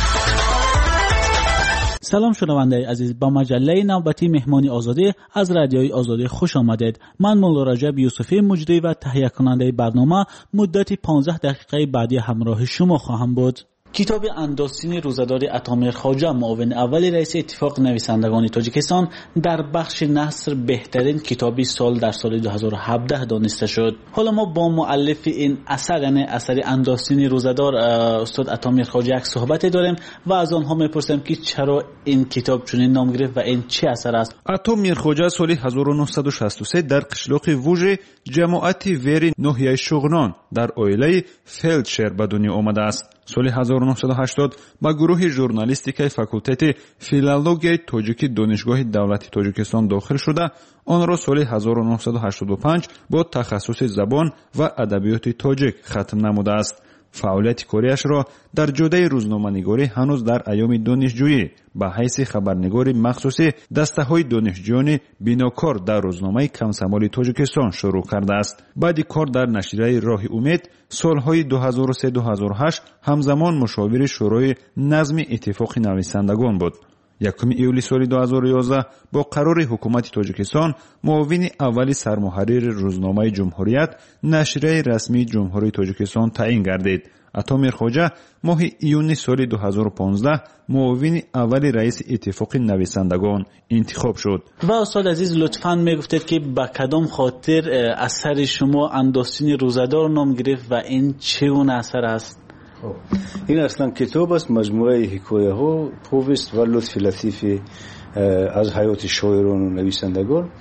سلام شنونده عزیز، با مجله نوبتی مهمانی آزادی از رادیوی آزادی خوش آمدید. من مولا رجب یوسفی، مجری و تهیه کننده برنامه، مدت پانزده دقیقه بعدی همراه شما خواهم بود. کتاب اندوستین روزدار عطامیر خواجه، معاون اول رئیس اتفاق نویسندگان تاجیکستان، در بخش نثر بهترین کتابی سال در سال دو هزار و هفده دانسته شد. حالا ما با مؤلف این اثر، یعنی اثر اندوستین روزدار، استاد عطامیر خواجه، یک صحبت داریم و از آنها میپرسیم که چرا این کتاب چنین نام گرفت و این چه اثر است. عطامیر خواجه سال هزار و نهصد و شصت و سه در قشلاق ووژه جماعت ویر ناحیه شغنان در اویله فلدشر به دنیا آمده است. سال هزار و نهصد و هشتاد با گروه ژورنالیستیکای فاکولتت فیلولوژی تاجیکی دانشگاه دولتی تاجیکستان داخل شده، آن را سال هزار و نهصد و هشتاد و پنج با تخصص زبان و ادبیات تاجیک ختم نموده است. فعالیت کاریش را در جوده روزنامه‌نگاری هنوز در ایام دانشجویی به حیث خبرنگار مخصوصی دسته‌های دانشجویان بیناکار در روزنامه کمسمال تاجیکستان شروع کرده است. بعد کار در نشریه راه امید سالهای دو هزار و سه دو هزار و هشت همزمان مشاور شورای نظم اتفاق نویسندگان بود. یکم ایولی سال دو هزار و یازده با قرار حکومت تاجیکستان معاون اولی سرمحرر روزنامه جمهوریت نشریه رسمی جمهوری تاجیکستان تعیین گردید. عطامیر خواجه ماه ایون سال دو هزار و پانزده معاون اولی رئیس اتفاق نویسندگان انتخاب شد. و استاد عزیز لطفاً میگفتید که با کدام خاطر اثر شما اندوستین روزدار نام گرفت و این چگونه اثر است؟ این اصلا کتاب است، مجموعه حکایه ها، پوست و لطف لطیف از حیات شاعران و نویسندگان.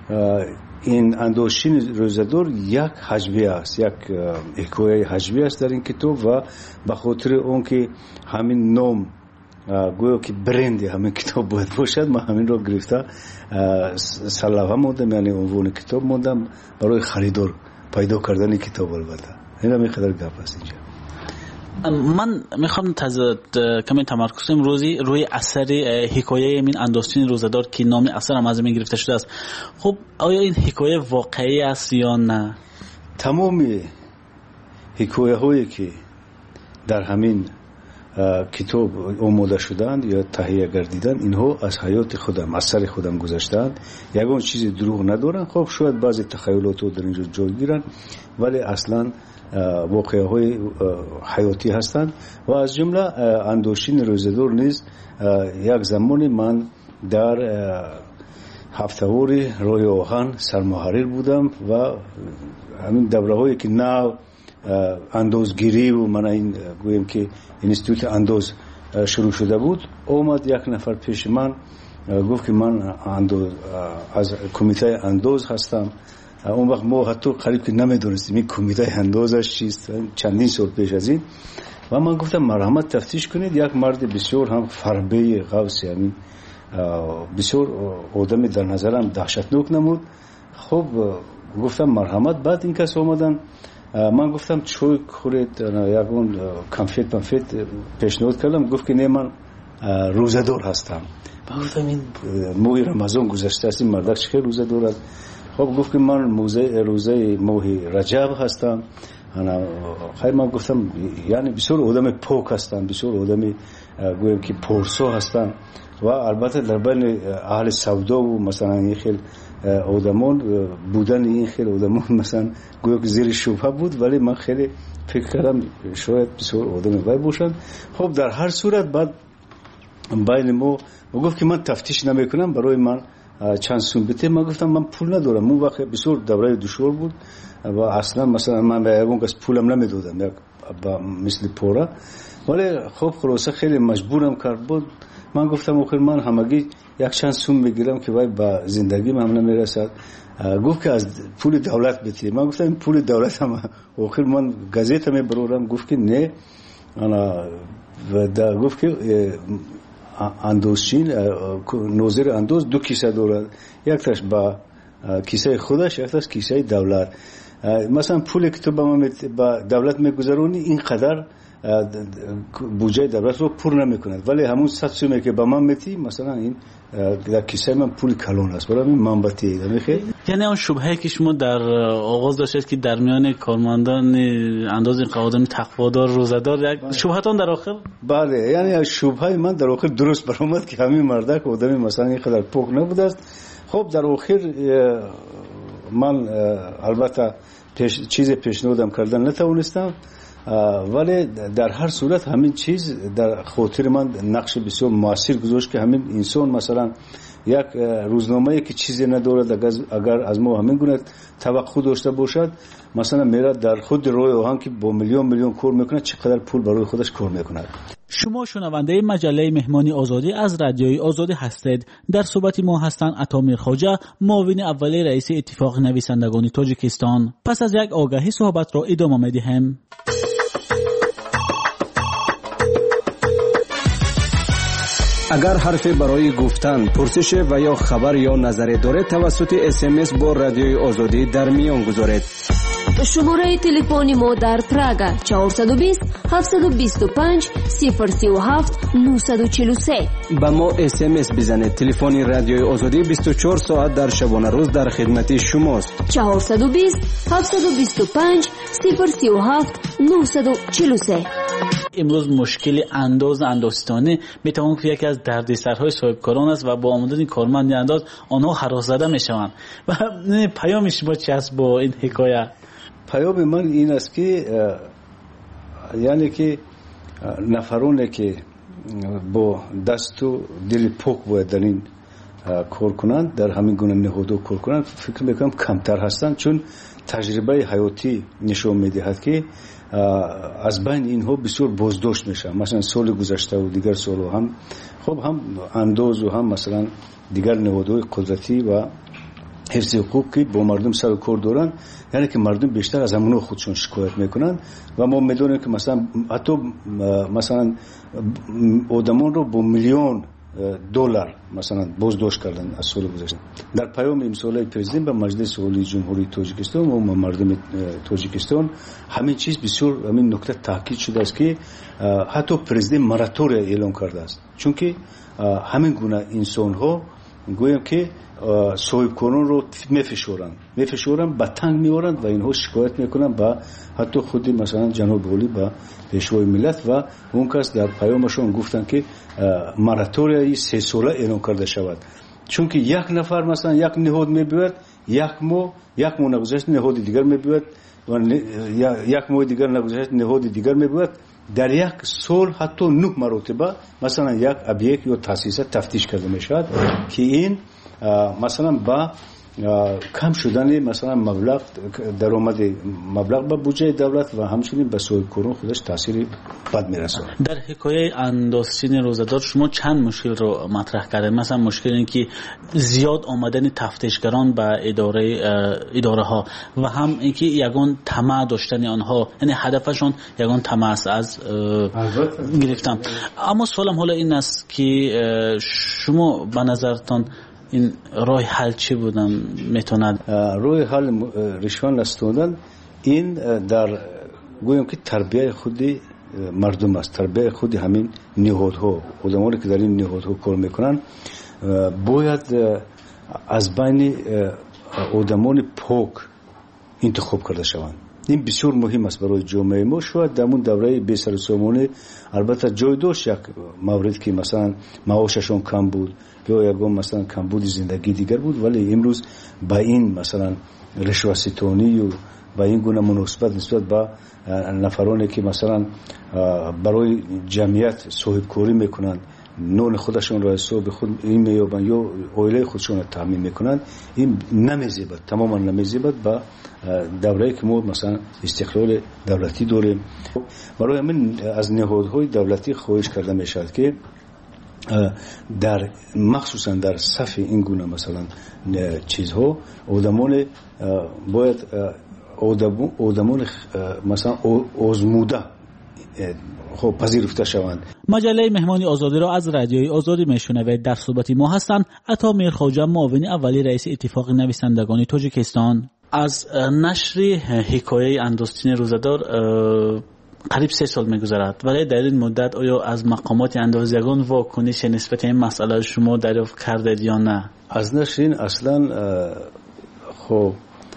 این اندوستین روزدار یک حجبی است، یک حکایه حجبی است در این کتاب و به خاطر اون که همین نام گویا که برند همین کتاب باید باشد، ما همین را گرفته سلوه موندم، یعنی عنوان کتاب موندم برای خریدار پیدا کردن کتاب. البته این هم اینقدر گپ است اینجا. من میخوام تازه کمی تمرکز کنم روزی روی اثر حکایه من اندوستین روزدار که نام اثر هم از من گرفته شده است. خب آیا این حکایه واقعی است یا نه؟ تمام حکایه هایی که در همین کتاب آماده شدند یا تهیه گردیدند، اینها از حیات خودم، از سر خودم گذشتند، یگان چیز دروغ ندارن. خب شاید بعضی تخیلات رو در اینجا جای گیرن، ولی اصلا واقعه های حیاتی هستند. و از جمله اندوستین روزدار نیز یک زمانی من در هفته‌وار راه آهن سرمحرر بودم و همین دوره هایی که نو اندازگیری و من این گویم که اینستیتوت انداز شروع شده بود، اومد یک نفر پیش من گفت که من انداز از کمیته انداز هستم. اون وقت ما حتی قریب که نمیدونستیم این کمیته اندازش چیست، چندین سال پیش از این. و من گفتم مرحمت تفتیش کنید. یک مرد بسیار هم فربه غوثی، همین بسیار آدمی در نظرم دهشتناک نمود. خب گفتم مرحمت. بعد این کس آمدن، من گفتم چوی خورید، یکون کنفیت پنفیت پیشنهاد کردم. گفت که نه، من روزدار هستم. گفتم این ماه رمضان گذشته است، این مردک چه روزه دارد؟ خب گفت که من موزه روزه ماه رجب هستم. انا خیر من گفتم یعنی بسیار آدم پاک هستم، بسیار آدم گویم که پرسو هستم و البته در بین اهل سودا و مثلا این خیلی آدمان بودن این خیلی آدمان مثلا گویا که زیر شبهه بود، ولی من خیلی فکر کردم شاید بسیار آدم وای باشن. خب در هر صورت بعد بین ما گفت که من تفتیش نمیکنم، برای من چند سوم بده. من گفتم من پول ندارم. اون وقت بسیار دوره دشوار بود و اصلا مثلا من به اون کس پولم نمیدادم یک مثل پورا، ولی خب خلاصه خیلی مجبورم کرد بود. من گفتم آخر من همگی یک چند سوم بگیرم که وای با زندگی من نمیرسد. گفت که از پول دولت بده. من گفتم پول دولت هم آخر من گازیت میبرورم. گفت که نه انا و دا گفت که اندوزچین نوزیر اندوز دو کیسه دارد، یک تاش با کیسه خودش، یک تاش کیسه دولت. مثلا پولی که تو با دولت میگذرونی اینقدر بودجه دولت رو پر نمیکند، ولی همون صد سومی که با من میتی مثلا این در کیسه من پول کلون است، برای من منبتی نمیخه. یعنی اون شبهه که شما در آغاز داشتید که در میان کارمندان انداز این قوادم تقوادار روزدار یک شبهتون در آخر؟ بله، یعنی شبهه من در آخر درست برآمد که همین مردک آدمی مثلا اینقدر پاک نبوده است. خب در آخر من البته پیش چیز پیشنهادم کردن نتوانستم، ولی در هر صورت همین چیز در خاطر من نقش بسیار موثر گذاشت که همین انسان مثلا یک روزنامه‌ای که چیزی ندارد اگر از ما همین گونه توقع داشته باشد، مثلا میره در خود روی آهن که با میلیون میلیون کار میکنه چقدر پول برای خودش کار میکنه. شما شنونده مجله مهمانی آزادی از رادیوی آزادی هستید. در صحبت ما هستند عطامیر خواجه، معاون اول رئیس اتفاق نویسندگان تاجیکستان. پس از یک آگهی صحبت را ادامه میدیم. اگر حرفی برای گفتن، پرسش و یا خبر یا نظری دارید توسط اس ام اس با رادیوی آزادی در میان گذارید. شماره تلفنی ما در پراگا چهارصد و بیست هفتصد و بیست و پنج صفر سی و هفت نهصد و چهل و سه. با ما اس ام اس بزنید. تلفن رادیوی آزادی بیست و چهار ساعت در شبانه روز در خدمت شماست. چهارصد و بیست هفتصد و بیست و پنج صفر سی و هفت نهصد و چهل و سه. امروز مشکل انداز اندوستانه میتوان که یکی از دردسرهای صاحبکاران است و با آمدن کارمند انداز آنها هراس زده میشوند. و پیام شما چی است با این حکایت؟ پیام من این است که یعنی که نفرانی که با دست و دل پاک باید در این کار کنند، در همین گونه نهادها کار کنند، فکر میکنم کمتر هستند، چون تجربه حیاتی نشون میدهد که از بین اینها بسیار بازداشت میشه. مثلا سال گذشته و دیگر سال هم خب هم انداز و هم مثلا دیگر نهادهای قدرتی و حفظ حقوق که با مردم سر و کار دارن، یعنی که مردم بیشتر از همونها خودشون شکایت میکنن و ما میدونیم که مثلا حتی مثلا آدمان رو با میلیون دلار مثلا بازداشت کردن از سال گذشته. در پیام امسال پرزیدنت به مجلس عالی جمهوری تاجیکستان و مردم تاجیکستان همین چیز بسیار همین نکته تاکید شده است که حتی پرزیدنت مراتوری اعلام کرده است، چون که همین گونه انسان ها گویم که صاحبکاران رو میفشورن میفشورن به تنگ میارند و اینها شکایت میکنن با حتی خودی مثلا جناب والی با پیشوای ملت و اون کس در پیامشون گفتن که مراتوری سه ساله اعلام کرده شود، چون که یک نفر مثلا یک نهاد میبود یک ماه یک ماه نگذشت نهاد دیگر میبود و یک ماه دیگر نگذشت نهاد دیگر میبود، در یک سال حتی نه مرتبه مثلا یک ابیک یا تاسیس تفتیش کرده میشود که این مثلا با کم شدن مثلا مبلغ درآمد مبلغ به بودجه دولت و همچنین به صاحبکاران خودش تاثیر بد میرسونه. در حکایه اندازچین روزدار شما چند مشکل رو مطرح کردید؟ مثلا مشکل این که زیاد آمدن تفتیشگران به اداره اداره ها و هم اینکه یگان طمع داشتن آنها، یعنی هدفشون یگان طمع است از گرفتن. اما سوالم حالا این است که شما به نظرتان این راه حل چی بودن میتوند؟ راه حل رشوه نستاندن این در گویم که تربیت خودی مردم است، تربیت خود همین نهادها، آدمانی که در این نهادها کار میکنن باید از بین آدمان پاک انتخاب کرده شوند. این بسیار مهم است برای جامعه ما. شاید در اون دوره بی سر و سامانه البته جای داشت یک مورد که مثلا معاششون کم بود یا یکم مثلا کمبود زندگی دیگر بود، ولی امروز با این مثلا رشوه ستانی و با این گونه مناسبت نسبت به نفرانی که مثلا برای جمعیت صاحب کاری میکنند، نون خودشون را حساب خود این میابن یا عائله خودشون را تامین میکنند، این نمیزیبد، تماما نمیزیبد با دوره که ما مثلا استقلال دولتی داریم. برای همین از نهادهای دولتی خواهش کرده میشد که در مخصوصا در صف این گونه مثلا چیزها آدمان باید آدمان مثلا آزموده خب پذیرفته شوند. مجله مهمانی آزادی را از رادیوی آزادی میشنوید. در صحبت ما هستند عطا میرخواجه، معاون اولی رئیس اتفاق نویسندگان تاجیکستان. از نشر حکایه اندوستین روزدار قریب سه سال میگذرد، ولی در این مدت آیا از مقامات اندازه‌گان واکنش نسبت این مسئله شما دریافت کردید یا نه؟ از نشر اصلا خب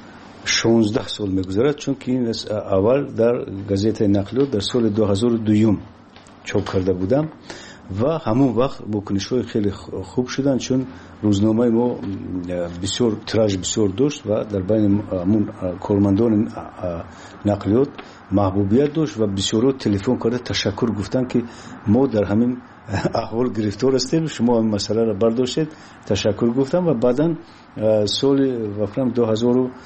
شانزده سال میگذرد، چون که این اول در گزیت نقلیات در سال دو هزار و دو چاپ کرده بودم و همون وقت واکنش‌های خیلی خوب شدن، چون روزنامه ما بسیار تراژ بسیار داشت و در بین همون کارمندان نقلیات محبوبیت داشت و بسیار تلفن کرده تشکر گفتن که ما در همین احوال گرفتار هستیم، شما این مسئله را برداشتید، تشکر گفتم. و بعداً سال وفرم دو هزار و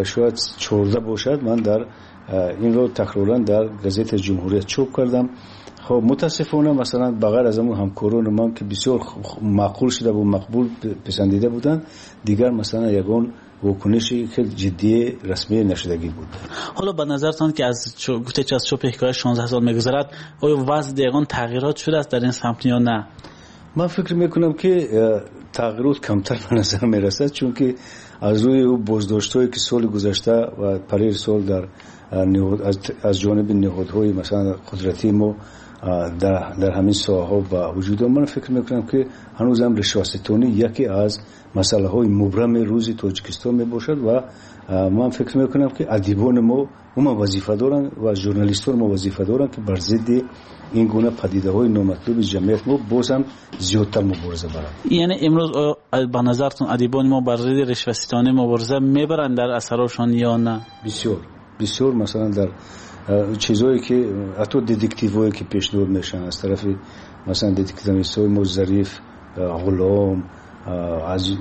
چهارده باشد من در این رو تکرارا در گزیت جمهوریت چاپ کردم. خب متاسفانه مثلا بغیر از همون همکاران من که بسیار معقول شده و مقبول پسندیده بودن، دیگر مثلا یگان واکنشی خیلی جدی رسمی نشدگی بود. حالا به نظرتان که از گفته چه از چاپ حکایه شانزده سال میگذرد، آیا وضع دیگران تغییرات شده است در این سمت یا نه؟ من فکر میکنم که تغییرات کمتر به نظر میرسد، چون که از روی او بازداشت‌هایی که سال گذشته و پریر سال در نهاد از جانب نهادهای مثلا قدرتی ما در, در همین ساحه با وجود من فکر میکنم که هنوز هم رشوه ستانی یکی از مسئله های مبرم روز تاجیکستان می باشد و من فکر میکنم که ادیبان ما هم وظیفه دارن و ژورنالیستان ما وظیفه دارن که بر ضد این گونه پدیده های نامطلوب جمعیت ما باز هم زیادتر مبارزه برند. یعنی امروز به نظرتون ادیبان ما بر ضد رشوه ستانی مبارزه میبرند در اثرشان یا نه؟ بسیار بسیار مثلا در چیزایی که حتی ددیکتیوایی که پیش دور میشن از طرف مثلا ددیکتیوهای ما ظریف، غلام، از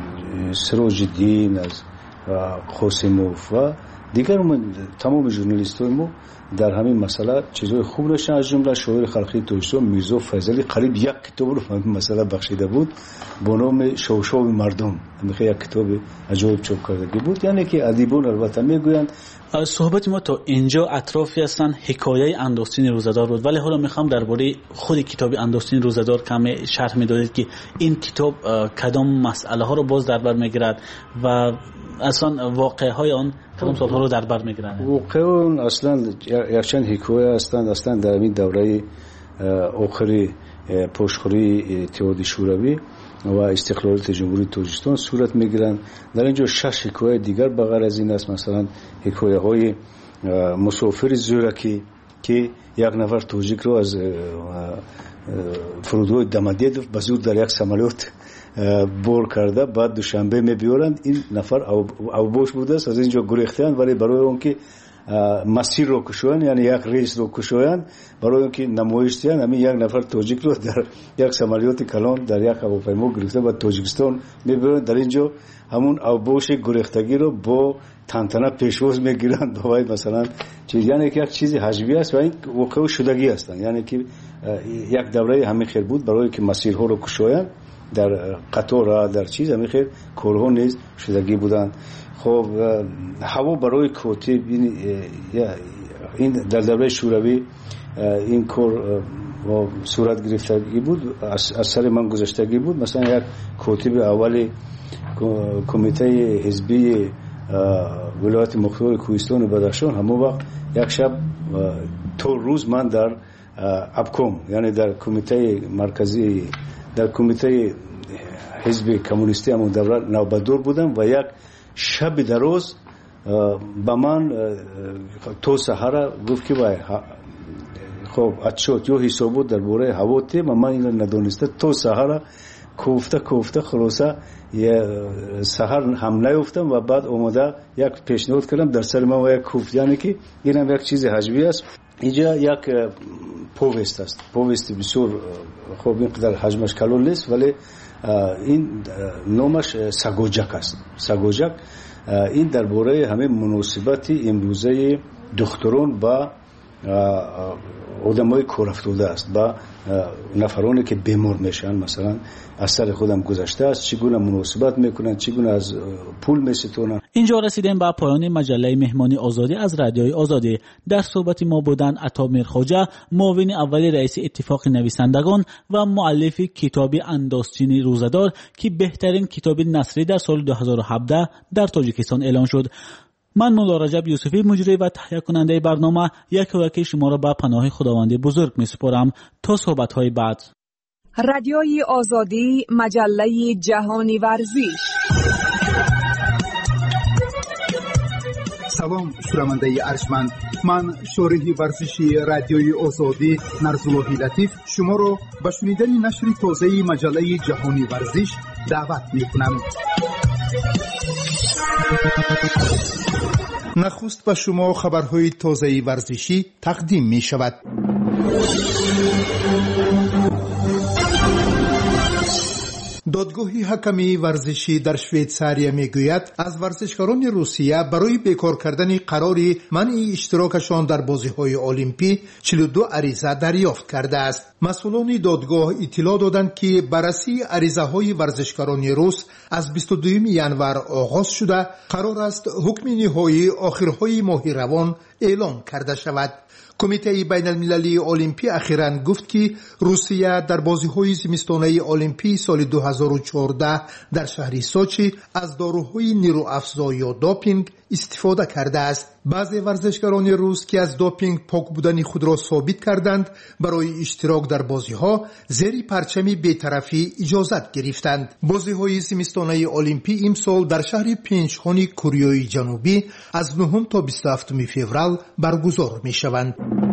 سراج الدین، از قاسموف و دیگر تمام ژورنالیست‌های ما در همین مسئله چیزای خوب داشتن. از جمله شاعر خلقی تاجیکستان میرزا فیضلی قریب یک کتاب رو همین مسئله بخشیده بود با نام شوشو مردم، میخه یک کتاب عجایب چاپ کرده بود. یعنی که ادیبان البته میگویند. صحبت ما تا اینجا اطرافی هستن حکایه اندوستین روزدار بود، ولی حالا میخوام درباره خود کتاب اندوستین روزدار کم شرح میدادید که این کتاب کدام مسئله ها رو باز در بر میگیرد و اصلا واقعه های آن کدام سالها رو در بر میگیرند؟ واقعه اون اصلا یکچند حکایه هستند اصلا در این دوره آخری پشتخوری اتحاد شوروی و استقلالیت جمهوری تاجیکستان صورت میگیرند. در اینجا شش حکایه دیگر بغیر از این است، مثلا حکایه های مسافر زورکی که یک نفر تاجیک رو از فرودگاه دمدیدوف به زور در یک سامالیوت بار کرده، بعد دوشنبه میبیارند. این نفر اوباش بوده است، از اینجا گریختند، ولی برای اون که مسیر رو کشوند، یعنی یک ریس رو کشوند، برای اون که نمایش دهند، همین یک نفر تاجیک رو در یک سامالیوت کلان در یک هواپیما گرفته و تاجیکستان میبرند. در اینجا همون اوباش گریختگی رو با تنتنه پیشواز میگیرند با مثلا چیز، یعنی که یک چیزی حجبی است و این واقع شدگی هستند. یعنی که یک دوره همین خیر بود برای که مسیرها رو کشوند در قطار در چیز همین خیر کارها نیز شدگی بودند. خب هوا برای کاتب این در دوره شوروی این کار صورت گرفتگی بود، از سر من گذشتگی بود. مثلا یک کاتب اولی کمیته حزبی ولایت مختار کوهستان و بدخشان همون وقت یک شب تا روز من در ابکم یعنی در کمیته مرکزی در کمیته حزب کمونیستی همون دولت نوبتدار بودم و یک شب دراز با من تو سحر گفت که وای خب اتشوت یا حسابات در باره هواته و من این ندانسته تو سحر کوفته کوفته خلاصه یه سحر هم نیفتم و بعد اومده یک پیشنهاد کردم در سر من و یک کوفت یعنی که این هم یک چیز حجبی است. اینجا یک پووست است، پووستی بسیار خب اینقدر حجمش کلان نیست ولی این نامش سگوجک است. سگوجک این درباره همه مناسبت امروزه دختران با آدمای کارافتاده است با نفرانی که بیمار میشن مثلا از سر خودم گذشته است چگونه مناسبت میکنن چگونه از پول میستونن. اینجا رسیدیم به پایان مجله مهمانی آزادی از رادیوی آزادی. در صحبت ما بودن عطا میرخواجه معاون اول رئیس اتفاق نویسندگان و مؤلف کتاب اندازچینی روزدار که بهترین کتاب نثری در سال دو هزار و هفده در تاجیکستان اعلان شد. من مولا رجب یوسفی مجری و تهیه کننده برنامه یک وکی شما را به پناه خداوند بزرگ می سپارم تا صحبت های بعد. رادیوی آزادی، مجله جهانی ورزش. سلام شنونده ارجمند، من شارح ورزشی رادیوی آزادی نرزالله لطیف شما را به شنیدن نشر تازه مجله جهانی ورزش دعوت می کنم. نخست به شما خبرهای تازه ورزشی تقدیم می شود. دادگاه حکمی ورزشی در شویتزاریا میگوید از ورزشکاران روسیه برای بیکار کردن قرار منع اشتراکشان در بازی‌های المپی چهل و دو عریضه دریافت کرده است. مسئولان دادگاه اطلاع دادند که بررسی عریضه‌های ورزشکاران روس از بیست و دوم ژانویه آغاز شده قرار است حکم نهایی آخرهای ماه روان اعلام کرده شود. کمیته بین المللی المپی اخیراً گفت که روسیه در بازی‌های زمستانه المپی سال دو هزار و چهارده در شهر سوچی از داروهای نیروافزا یا دوپینگ استفاده کرده است. بعضی ورزشکاران روس که از دوپینگ پاک بودن خود را ثابت کردند برای اشتراک در بازی‌ها زیر پرچم بی‌طرفی اجازت گرفتند. بازی‌های زمستانه المپی امسال در شهر پنجخان کره جنوبی از نهم تا بیست و هفتم فوریه برگزار می‌شوند.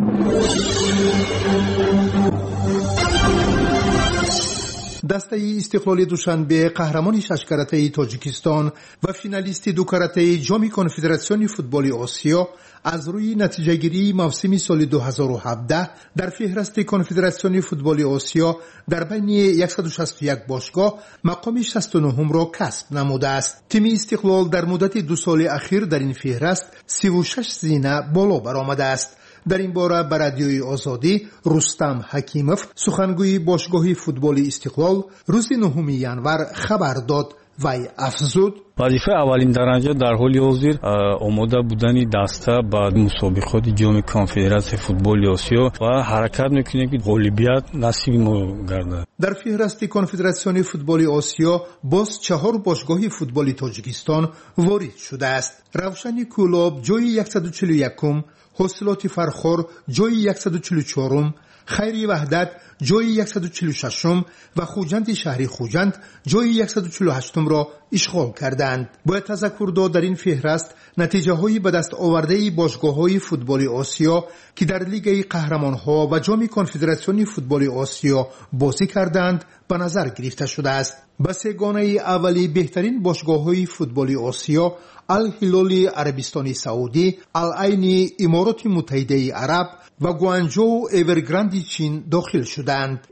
دسته استقلال دوشنبه قهرمان شش کرته تاجیکستان و فینالیست دو کرته جام کنفدراسیون فوتبال آسیا از روی نتیجه گیری موسم سال دو هزار و هفده در فهرست کنفدراسیون فوتبال آسیا در بین صد و شصت و یک باشگاه مقام شصت و نه را کسب نموده است. تیم استقلال در مدت دو سال اخیر در این فهرست سی و شش زینه بالا برآمده است. در این باره بر رادیوی آزادی رستم حکیموف سخنگوی باشگاه فوتبال استقلال روز نهم ژانویه خبر داد. وی افزود وظیفه اولین درجه در حال حاضر آماده بودن دسته با مسابقات جام کنفدراسیون فوتبال آسیا و حرکت میکنه که غالبیت نصیب ما گردد. در فهرست کنفدراسیون فوتبال آسیا باز چهار باشگاه فوتبال تاجیکستان وارد شده است. روشن کولاب جای صد و چهل و یک، حاصلات فرخور جای صد و چهل و چهار، خیری وحدت جای صد و چهل و شش و خوجند شهری خوجند جای صد و چهل و هشت را اشغال کردند. باید تذکر داد در این فهرست نتیجه های به دست آورده باشگاه های فوتبال آسیا که در لیگ قهرمان ها و جام کنفدراسیون فوتبال آسیا بازی کردند به نظر گرفته شده است. به سگانه اولی بهترین باشگاه های فوتبال آسیا الهلال عربستان سعودی، العین امارات متحده عرب و گوانجو اورگراند چین داخل شدند.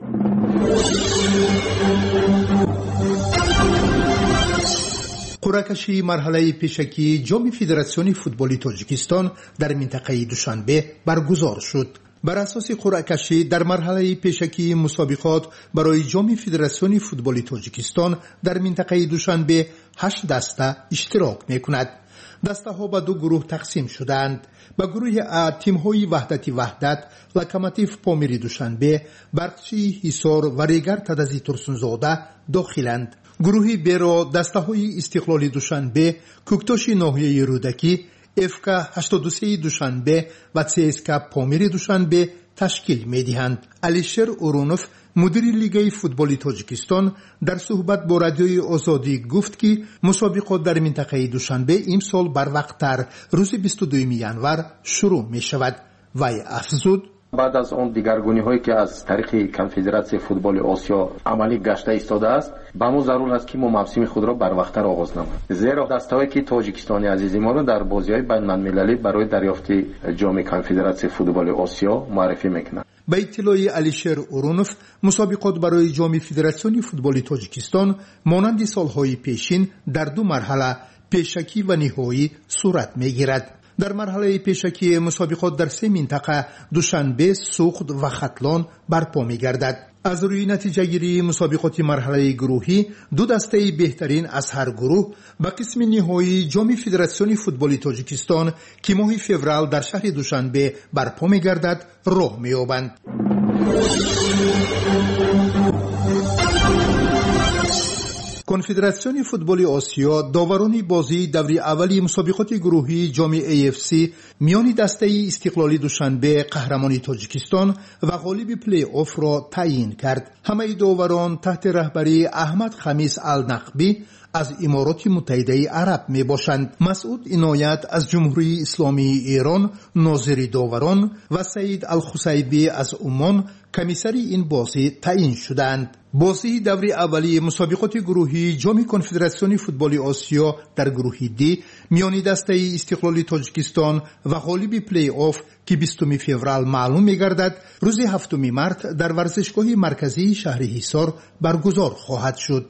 قرعه کشی مرحله پیشکی جام فدراسیون فوتبال تاجیکستان در منطقه دوشنبه برگزار شد. بر اساس قرعه کشی در مرحله پیشکی مسابقات برای جام فدراسیون فوتبال تاجیکستان در منطقه دوشنبه هشت دسته اشتراک میکند. دسته ها به دو گروه تقسیم شدند. به گروه ا تیم های وحدت وحدت، لوکوموتیو پامیر دوشنبه، برقچی حصار و ریگر تدزی ترسونزاده داخلند. گروه ب را دسته های استقلال دوشنبه، کوکتاش ناحیه رودکی، افکا هشتاد و سه دوشنبه و سیسکا پامیر دوشنبه تشکیل می‌دهند. علیشر اورونوف مدیر لیگ فوتبال تاجیکستان در صحبت با رادیوی آزادی گفت که مسابقات در منطقه دوشنبه امسال بروقت‌تر روز بیست و دوم ژانویه شروع می‌شود. وی افزود: بعد از آن دیگرگونی هایی که از طریق کنفدراسیون فوتبال آسیا عملی گشته ایستاده است، با ما ضرور است که ما موسم خود را بر وقت آغاز نماییم، زیرا دسته‌هایی که تاجیکستانی عزیز ما را در بازی‌های بین‌المللی برای دریافت جام کنفدراسیون فوتبال آسیا معرفی می‌کنند. به اطلاع علیشر اورونوف، مسابقات برای جام فدراسیون فوتبال تاجیکستان مانند سال‌های پیشین در دو مرحله پیشکی و نهایی صورت می‌گیرد. در مرحله پیشکی مسابقات در سه منطقه دوشنبه، سوخت و ختلان برپا می‌گردد. از روی نتیجه گیری مسابقات مرحله گروهی دو دسته بهترین از هر گروه به قسم نهایی جام فدراسیون فوتبال تاجیکستان که ماه فوریه در شهر دوشنبه برپا می‌گردد راه می‌یابند. کنفدراسیون فوتبال آسیا داوران بازی دوره اولی مسابقات گروهی جام ای اف سی میان دسته استقلالی دوشنبه قهرمان تاجیکستان و غالب پلی آف را تعیین کرد. همه داوران تحت رهبری احمد خمیس النقبی از امارات متحده عرب می باشند. مسعود عنایت از جمهوری اسلامی ایران ناظر داوران و سعید الخصیبی از عمان کمیسر این بازی تعیین شدند. بازی دوره اولی مسابقات گروهی جام کنفدراسیون فوتبال آسیا در گروه دی میان دسته استقلال تاجیکستان و غالب پلی آف که بیستم فوریه معلوم می‌گردد روز هفتم مارس در ورزشگاه مرکزی شهر حصار برگزار خواهد شد.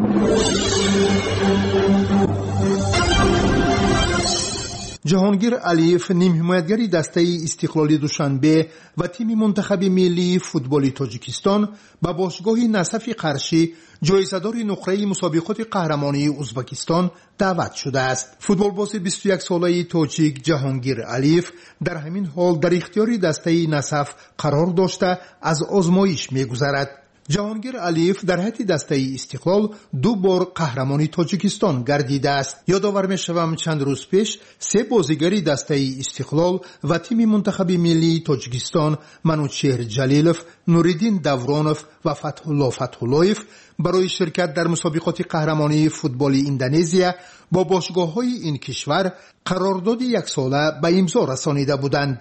جهانگیر علیف نیم حمایتگری دسته استقلالی دوشنبه و تیم منتخب ملی فوتبال تاجیکستان به باشگاه نصف قرشی جایزه‌دار نقره مسابقات قهرمانی ازبکستان دعوت شده است. فوتبالباز بیست و یک ساله تاجیک جهانگیر علیف در همین حال در اختیار دسته نصف قرار داشته از آزمایش می‌گذرد. جهانگیر علیف در حد دسته استقلال دو بار قهرمانی تاجیکستان گردیده است. یادآور می‌شوم چند روز پیش سه بازیگری دسته استقلال و تیم منتخب ملی تاجیکستان منوچهر جلیلوف، نوریدین دورانوف و فتح الله فتح اللهیف برای شرکت در مسابقات قهرمانی فوتبال اندونزیا با باشگاه‌های این کشور قرارداد یک ساله به امضا رسانیده بودند.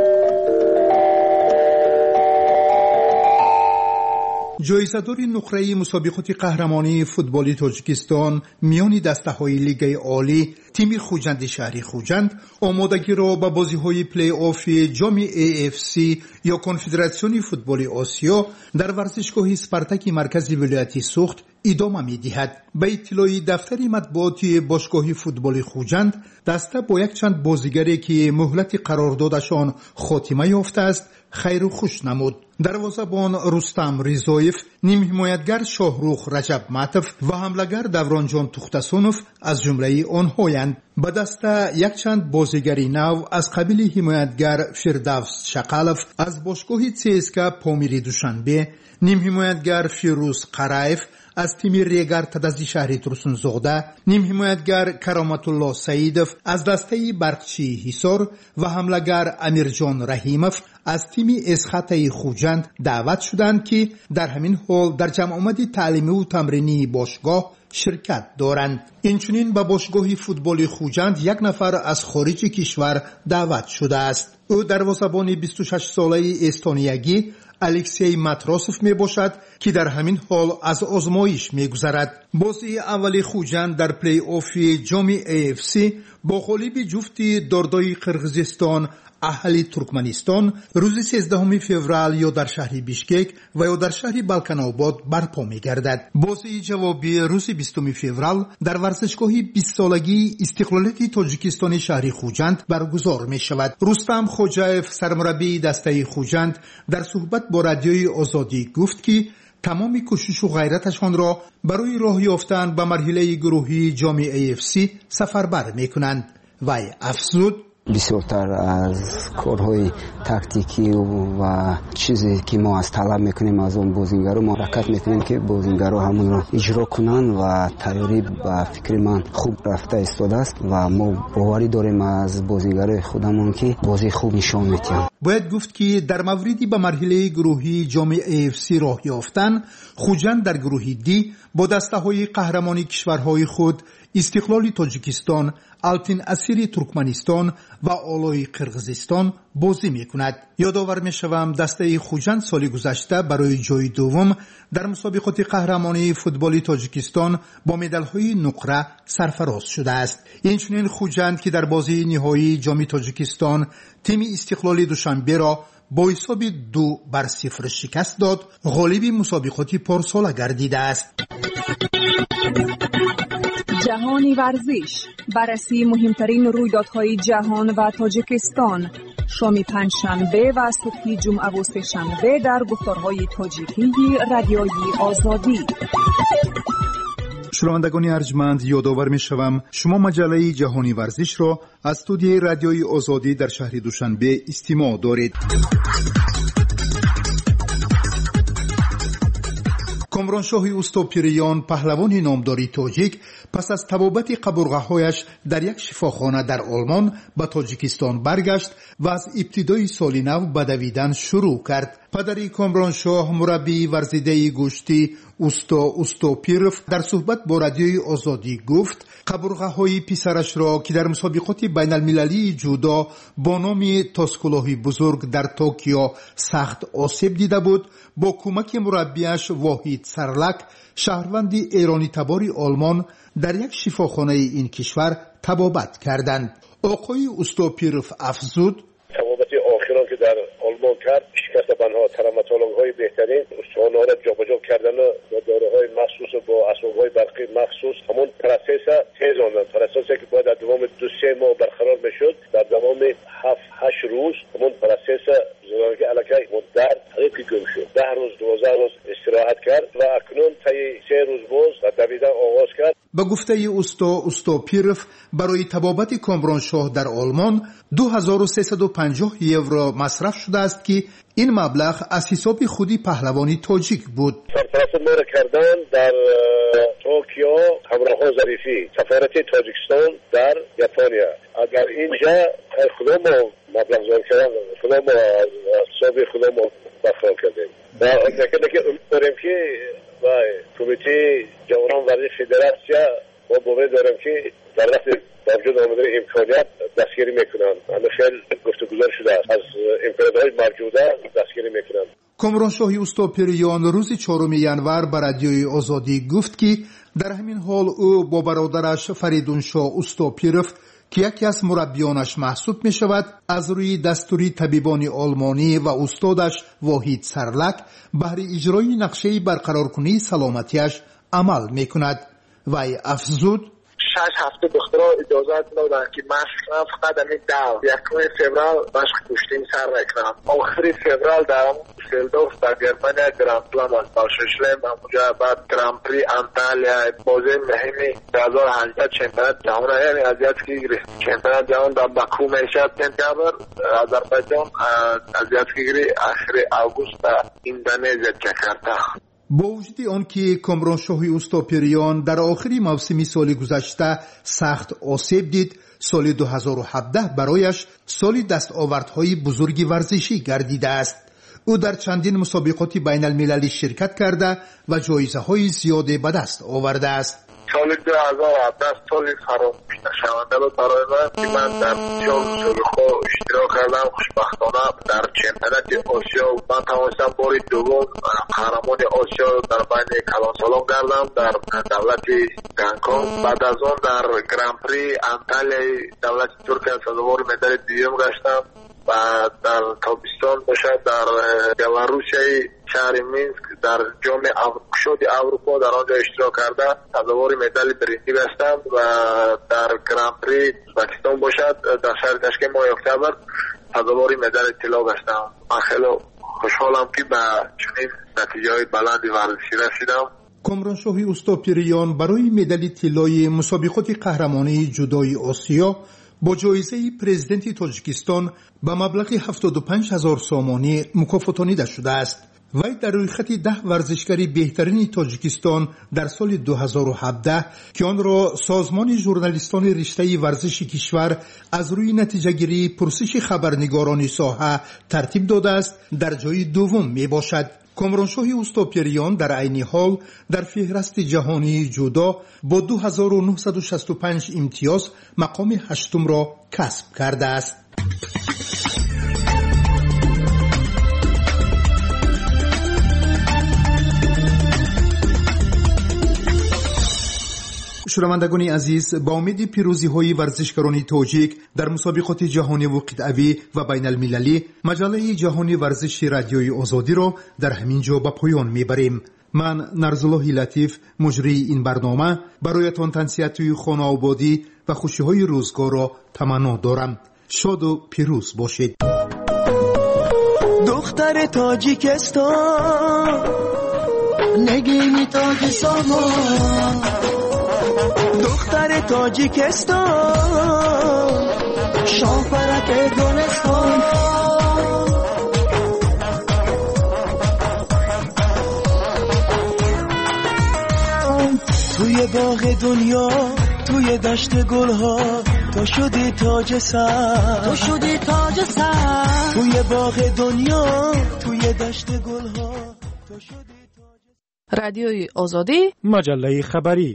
جایزه‌دار نقره مسابقات قهرمانی فوتبال تاجیکستان میان دسته‌های لیگ عالی تیم خوجند شهری خوجند آمادگی را به بازی‌های پلی آف جام ای اف سی یا کنفدراسیون فوتبال آسیا در ورزشگاه اسپارتاک مرکزی ولایت سوخت ادامه می‌دهد. به اطلاع دفتر مطبوعاتی باشگاه فوتبال خوجند، دسته با یک چند بازیگری که مهلت قراردادشان خاتمه یافته است خیر و خوش نمود. دروازه‌بان رستم رضایف، نیم حمایتگر شاهروخ رجب معطف و حمله‌گر دورانجان توختسونوف از جمله آنهایند. به دسته یک چند بازیگری نو از قبیل حمایتگر فردوس شقالف از باشگاه سیسکا پامیر دوشنبه، نیم حمایتگر فیروز قرایف از تیم ریگر تدزی شهری ترسونزاده، نیم حمایتگر کرامت الله سعیدوف از دسته برقچی حصار و حمله‌گر امیرجان رحیموف از تیم اسخطه خوجند دعوت شدند که در همین حال در جمع آمد تعلیمی و تمرینی باشگاه شرکت دارند. اینچنین به باشگاه فوتبال خوجند یک نفر از خارج کشور دعوت شده است. او دروازه‌بان بیست و شش ساله استونیایی الکسی ماتراسوف می باشد که در همین حال از آزمایش می گذرد. بازی اولی خوجند در پلی آف جام ای اف سی با غلب جفت داردای قرغیزستان اهل ترکمنستان روز سیزدهم فوریه یا در شهر بیشکک و یا در شهر بالکان‌آباد برپا می‌گردد. بازی جوابی روز بیستم فوریه در ورزشگاه بیست سالگی استقلالیت تاجیکستان شهر خوجند برگزار می‌شود. رستم خوجاєв سرمربی دسته خوجند در صحبت با رادیوی آزادی گفت که تمام کوشش و غیرتشان را برای راه یافتن به مرحله گروهی جام ای اف سی سفربر می‌کنند. وی افزود بسیارتر از کارهای تاکتیکی و چیزی که ما از طلب میکنیم از اون بازیگرا ما حرکت میکنیم که بازیگرا همون رو اجرا کنن و تیاری به فکر من خوب رفته ایستاده است و ما باوری داریم از بازیگرای خودمون که بازی خوب نشون میدن. باید گفت که در موردی به مرحله گروهی جام ای اف سی راه یافتن خوجند در گروه دی با دسته های قهرمانی کشورهای خود استقلال تاجیکستان، التین اسیر ترکمنستان و آلای قرغیزستان بازی می کند. یادآور می شوم دسته خوجند سال گذشته برای جای دوم در مسابقات قهرمانی فوتبال تاجیکستان با مدال های نقره سرفراز شده است. اینچنین خوجند که در بازی نهایی جام تاجیکستان تیم استقلال دوشنبه را با حساب دو بر صفر شکست داد، غالب مسابقات پارسال گردیده است. جهانی ورزش، بررسی مهمترین رویدادهای جهان و تاجیکستان، شام پنجشنبه و صبح جمعه و سه‌شنبه در گفتارهای تاجیکی رادیوی آزادی. شنوندگان ارجمند، یادآور می‌شوم شما مجله جهانی ورزش را از استودیوی رادیوی آزادی در شهر دوشنبه استماع دارید. کامرانشاه اوستاپیریان پهلوان نامداری تاجیک پس از طبابت قبرغه‌هایش در یک شفاخانه در آلمان به تاجیکستان برگشت و از ابتدای سال نو به دویدن شروع کرد. پدری کامرانشاه مربی ورزیده گوشتی اوستا اوستاپیروف در صحبت با رادیوی آزادی گفت قبرغه‌های پسرش را که در مسابقات بین المللی جودو با نام تاسکلاهی بزرگ در توکیو سخت آسیب دیده بود، با کمک مربیش واحد سرلک شهروند ایرانی تبار آلمان در یک شفاخانه این کشور طبابت کردند. آقای اوستاپیروف افزود طبابت آخران که در آلمان کرد شکست بنها تروماتولوژ های بهترین استخوان‌ها را جابجا کردن و داروهای مخصوص با اسباب‌های برقی مخصوص همون پروسس تیز آمدن پروسسی که باید در دوام دو سه ماه برقرار میشد در دوام هفت هشت روز همون پروسس زنانگی علاقه مدت حقیقی گم شد. ده روز دوازده روز استراحت کرد و اکنون طی سه روز باز و دویدن آغاز کرد. به گفته اوستا اوستاپیروف برای طبابت کامرانشاه در آلمان دو هزار و سیصد و پنجاه یورو مصرف شده است که این مبلغ از حساب خودی پهلوانی تاجیک بود. سرپرست ما را کردن در توکیو همراهان ظریفی سفارت تاجیکستان در ژاپنیا. اگر اینجا خدا ما مبلغ زار کردن خدا ما از حساب خدا ما برخواه کردیم و نکنه که امید داریم که و کمیته جوانان ورزش فدراسیا ما باور دارم که در وقت با وجود آمدن امکانیت دستگیری میکنن. همه خیلی گفتگوزار شده است از امکانیت‌های موجوده دستگیری میکنن. کامرانشاه اوستاپیریان روز چهارم ینور به رادیوی آزادی گفت که در همین حال او با برادرش فریدونشاه اوستاپیروف که یکی از مربیانش محسوب می شود از روی دستوری طبیبان آلمانی و استادش واحد سرلک بهر اجرای نقشه برقرار کنی سلامتیش عمل می کند. وی افزود شش هفته دخترها اجازت دادن که مشق فقط همین دو یکم فوریه مشق کشتیم سر میکنم. آخری فوریه در همون دوسلدورف در گرمانیا گراند سلم از باششلم همونجا بعد گراند پری انتالیا بازی مهمی در هزار و هجده چمپیونات جهان یعنی اذیت که گیری چمپیونات جهان در باکو میشد سپتامبر آذربایجان اذیت که گیری آخر آگوست در اندونزیا جاکارتا. با وجود آنکه کامرانشاه اوستاپیریان در آخری موسم سال گذشته سخت آسیب دید، سال دو هزار و هفده برایش سال دستاوردهای بزرگی ورزشی گردیده است. او در چندین مسابقات بین المللی شرکت کرده و جایزه های زیاده به دست آورده است. سال دو هزار و هفده سالی فراموش نشونده بود برای من که من در جام سرخو اشتراک کردم. خوشبختانه در چمپیونات آسیا من توانستم بار دوم قهرمان آسیا در بین کلان سالان گردم در دولت گانکونگ. بعد از آن در گران پری انتالیای دولت ترکیه سزاوار مدال دوم گشتم و در تابستان باشد در بلاروسیای شهر مینسک در جام کشاد اروپا در آنجا اشتراک کرده سزاوار مدال برنزی گشتم و در گران پری پاکستان باشد در شهر تشکیل ماه اکتبر سزاوار مدال طلا گشتم. من خیلی خوشحالم که به چنین نتیجه‌های بلند ورزشی رسیدم. کامرانشاه اوستاپیریان برای مدال طلای مسابقات قهرمانی جودوی آسیا با جایزه پرزیدنت تاجیکستان به مبلغ هفتاد و پنج هزار سامانی مکافاتانیده شده است. وی در روی خط ده ورزشکاری بهترین تاجیکستان در سال دو هزار و هفده که آن را سازمان ژورنالیستان رشته ورزش کشور از روی نتیجه گیری پرسش خبرنگاران ساحه ترتیب داده است در جای دوم می باشد. کامرانشاه اوستاپیریان در عین حال در فهرست جهانی جودو با دو هزار و نهصد و شصت و پنج امتیاز مقام هشتم را کسب کرده است. شنوندگان عزیز، با امید پیروزی های ورزشکاران تاجیک در مسابقات جهانی و قطعی و بین المللی، مجله جهانی ورزش رادیوی آزادی را در همین جا به پایان میبریم. من نرزالله لطیف مجری این برنامه برایتان تنسیت خانه آبادی و خوشی های روزگار را تمنا دارم. شاد و پیروز باشید. دختر تاجیکستان نگینی تاج سامان، دختر تاجیکستان شاپرک گلستان، توی باغ دنیا توی دشت گلها تو شدی تاج سر، تو شدی تاج سر، توی باغ دنیا توی دشت گلها تو شدی تاج سر. رادیوی آزادی، مجله خبری.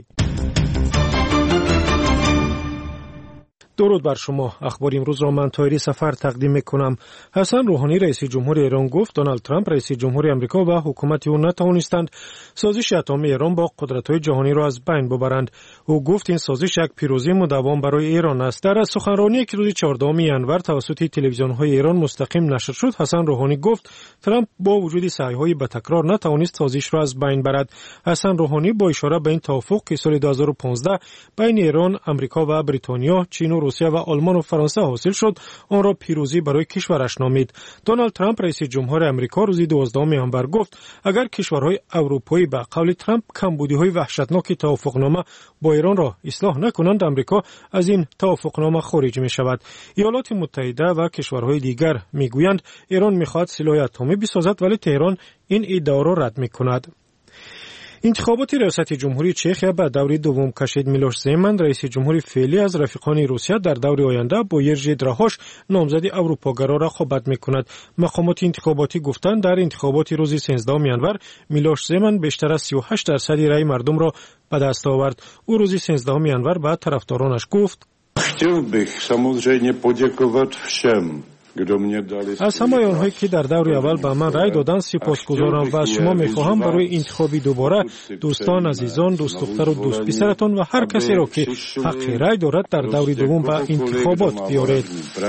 درود بر شما. اخبار امروز را من طاهری سفر تقدیم میکنم. حسن روحانی رئیس جمهور ایران گفت دونالد ترامپ رئیس جمهور آمریکا و حکومت او نتوانستند سازش اتمی ایران با قدرت‌های جهانی را از بین ببرند. او گفت این سازش یک پیروزی مداوم برای ایران است. در سخنرانی که روز چهاردهم ژانویه توسط تلویزیون‌های ایران مستقیم نشر شد، حسن روحانی گفت ترامپ با وجود سعی‌های به تکرار نتوانست سازش را از بین برد. حسن روحانی با اشاره به این توافق که سال دو هزار و پانزده بین ایران، آمریکا و بریتانیا، چین و روسیه و آلمان و فرانسه حاصل شد، آن را پیروزی برای کشورش نامید. دونالد ترامپ رئیس جمهور آمریکا روز دوازدهم ژانویه گفت اگر کشورهای اروپایی به قول ترامپ کمبودی‌های وحشتناک توافقنامه با ایران را اصلاح نکنند، آمریکا از این توافقنامه خارج می شود. ایالات متحده و کشورهای دیگر میگویند ایران میخواهد سلاح اتمی بسازد، ولی تهران این ادعا را رد میکند. انتخابات ریاست جمهوری چخیا به دور دوم کشید. میلوش زیمن رئیس جمهور فعلی از رفیقان روسیه در دور آینده با یرژی دراهاش نامزد اروپاگرا را خوابت میکند. مقامات انتخاباتی گفتند در انتخابات روز سیزدهم ژانویه میلوش زیمن بیشتر از سی و هشت درصد رای مردم را به دست آورد. او روز سیزدهم ژانویه به طرفدارانش گفت: Chtěl bych samozřejmě poděkovat všem, از همه آنهایی که در دور اول به من رای دادند سپاسگزارم و از شما میخواهم برای انتخابی دوباره دوستان، عزیزان، دوست دختر و دوست پسرتان و هر کسی را که حق رای دارد در دور دوم به انتخابات بیارید.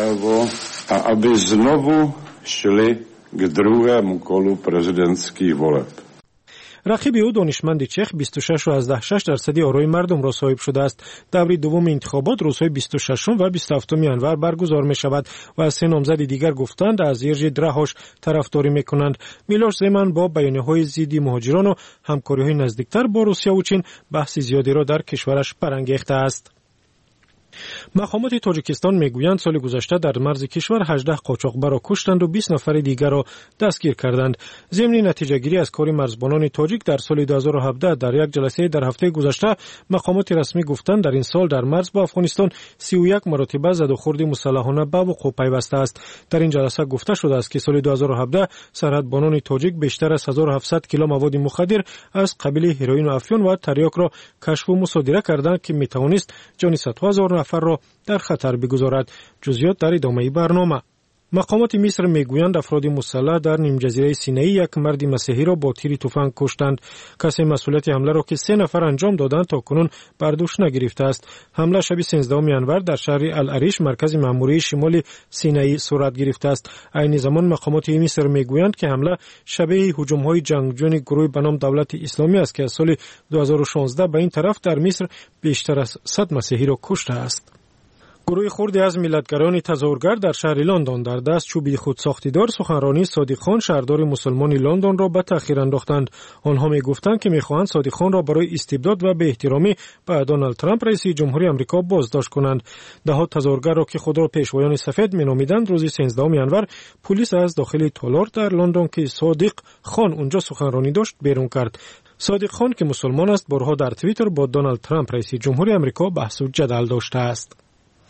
A aby znovu šli k druhému kolu prezidentských voleb. رقیب او دانشمند چخ بیست و شش و شصت و شش درصد آرای مردم را صاحب شده است. دور دوم انتخابات روزهای بیست و ششم و بیست و هفتم ژانویه برگزار می شود و سه نامزد دیگر گفتند از یرژی دراهاش طرفداری می کنند. میلوش زیمن با بیانیه‌های ضد مهاجران و همکاری‌های نزدیکتر با روسیه و چین بحث زیادی را در کشورش برانگیخته است. مقامات تاجیکستان میگویند سال گذشته در مرز کشور هجده قاچاقبر را کشتند و بیست نفر دیگر را دستگیر کردند. ضمن نتیجه گیری از کار مرزبانان تاجیک در سال دو هزار و هفده در یک جلسه در هفته گذشته مقامات رسمی گفتند در این سال در مرز با افغانستان سی و یک مرتبه زد و خورد مسلحانه به وقوع پیوسته است. در این جلسه گفته شده است که سال دو هزار و هفده سرحدبانان تاجیک بیشتر از هزار و هفتصد کیلو مواد مخدر از قبیل هروئین و افیون و تریاک را کشف و مصادره کردند که میتوانست جان صدها هزار نفر را در خطر بگذارد. جزئیات در ادامه برنامه. مقامات مصر میگویند افراد مسلح در نیم جزیره سینایی یک مرد مسیحی را با تیر تفنگ کشتند. کسی مسئولیت حمله را که سه نفر انجام دادند تا کنون بر دوش نگرفته است. حمله شب سیزدهم ینور در شهر العریش مرکز مأموری شمال سینایی صورت گرفته است. عین زمان مقامات مصر میگویند که حمله شبیه هجوم‌های جنگجویان گروه به نام دولت اسلامی است که از سال دو هزار و شانزده به این طرف در مصر بیشتر از صد مسیحی را کشته است. گروه خردی از ملتگران تظاهرگر در شهر لندن در دست چوب خود ساختیدار سخنرانی صادق خان شهردار مسلمان لندن را به تأخیر انداختند. آنها میگفتند که میخواهند صادق خان را برای استبداد و به احترامی به دونالد ترامپ رئیس جمهوری آمریکا بازداشت کنند. دهها تظاهرگر را که خود را پیشوایان سفید مینامیدند روز سیزدهم ینور پلیس از داخل تالار در لندن که صادق خان اونجا سخنرانی داشت بیرون کرد. صادق خان که مسلمان است بارها در توییتر با دونالد ترامپ رئیس جمهوری آمریکا بحث و جدل داشته است.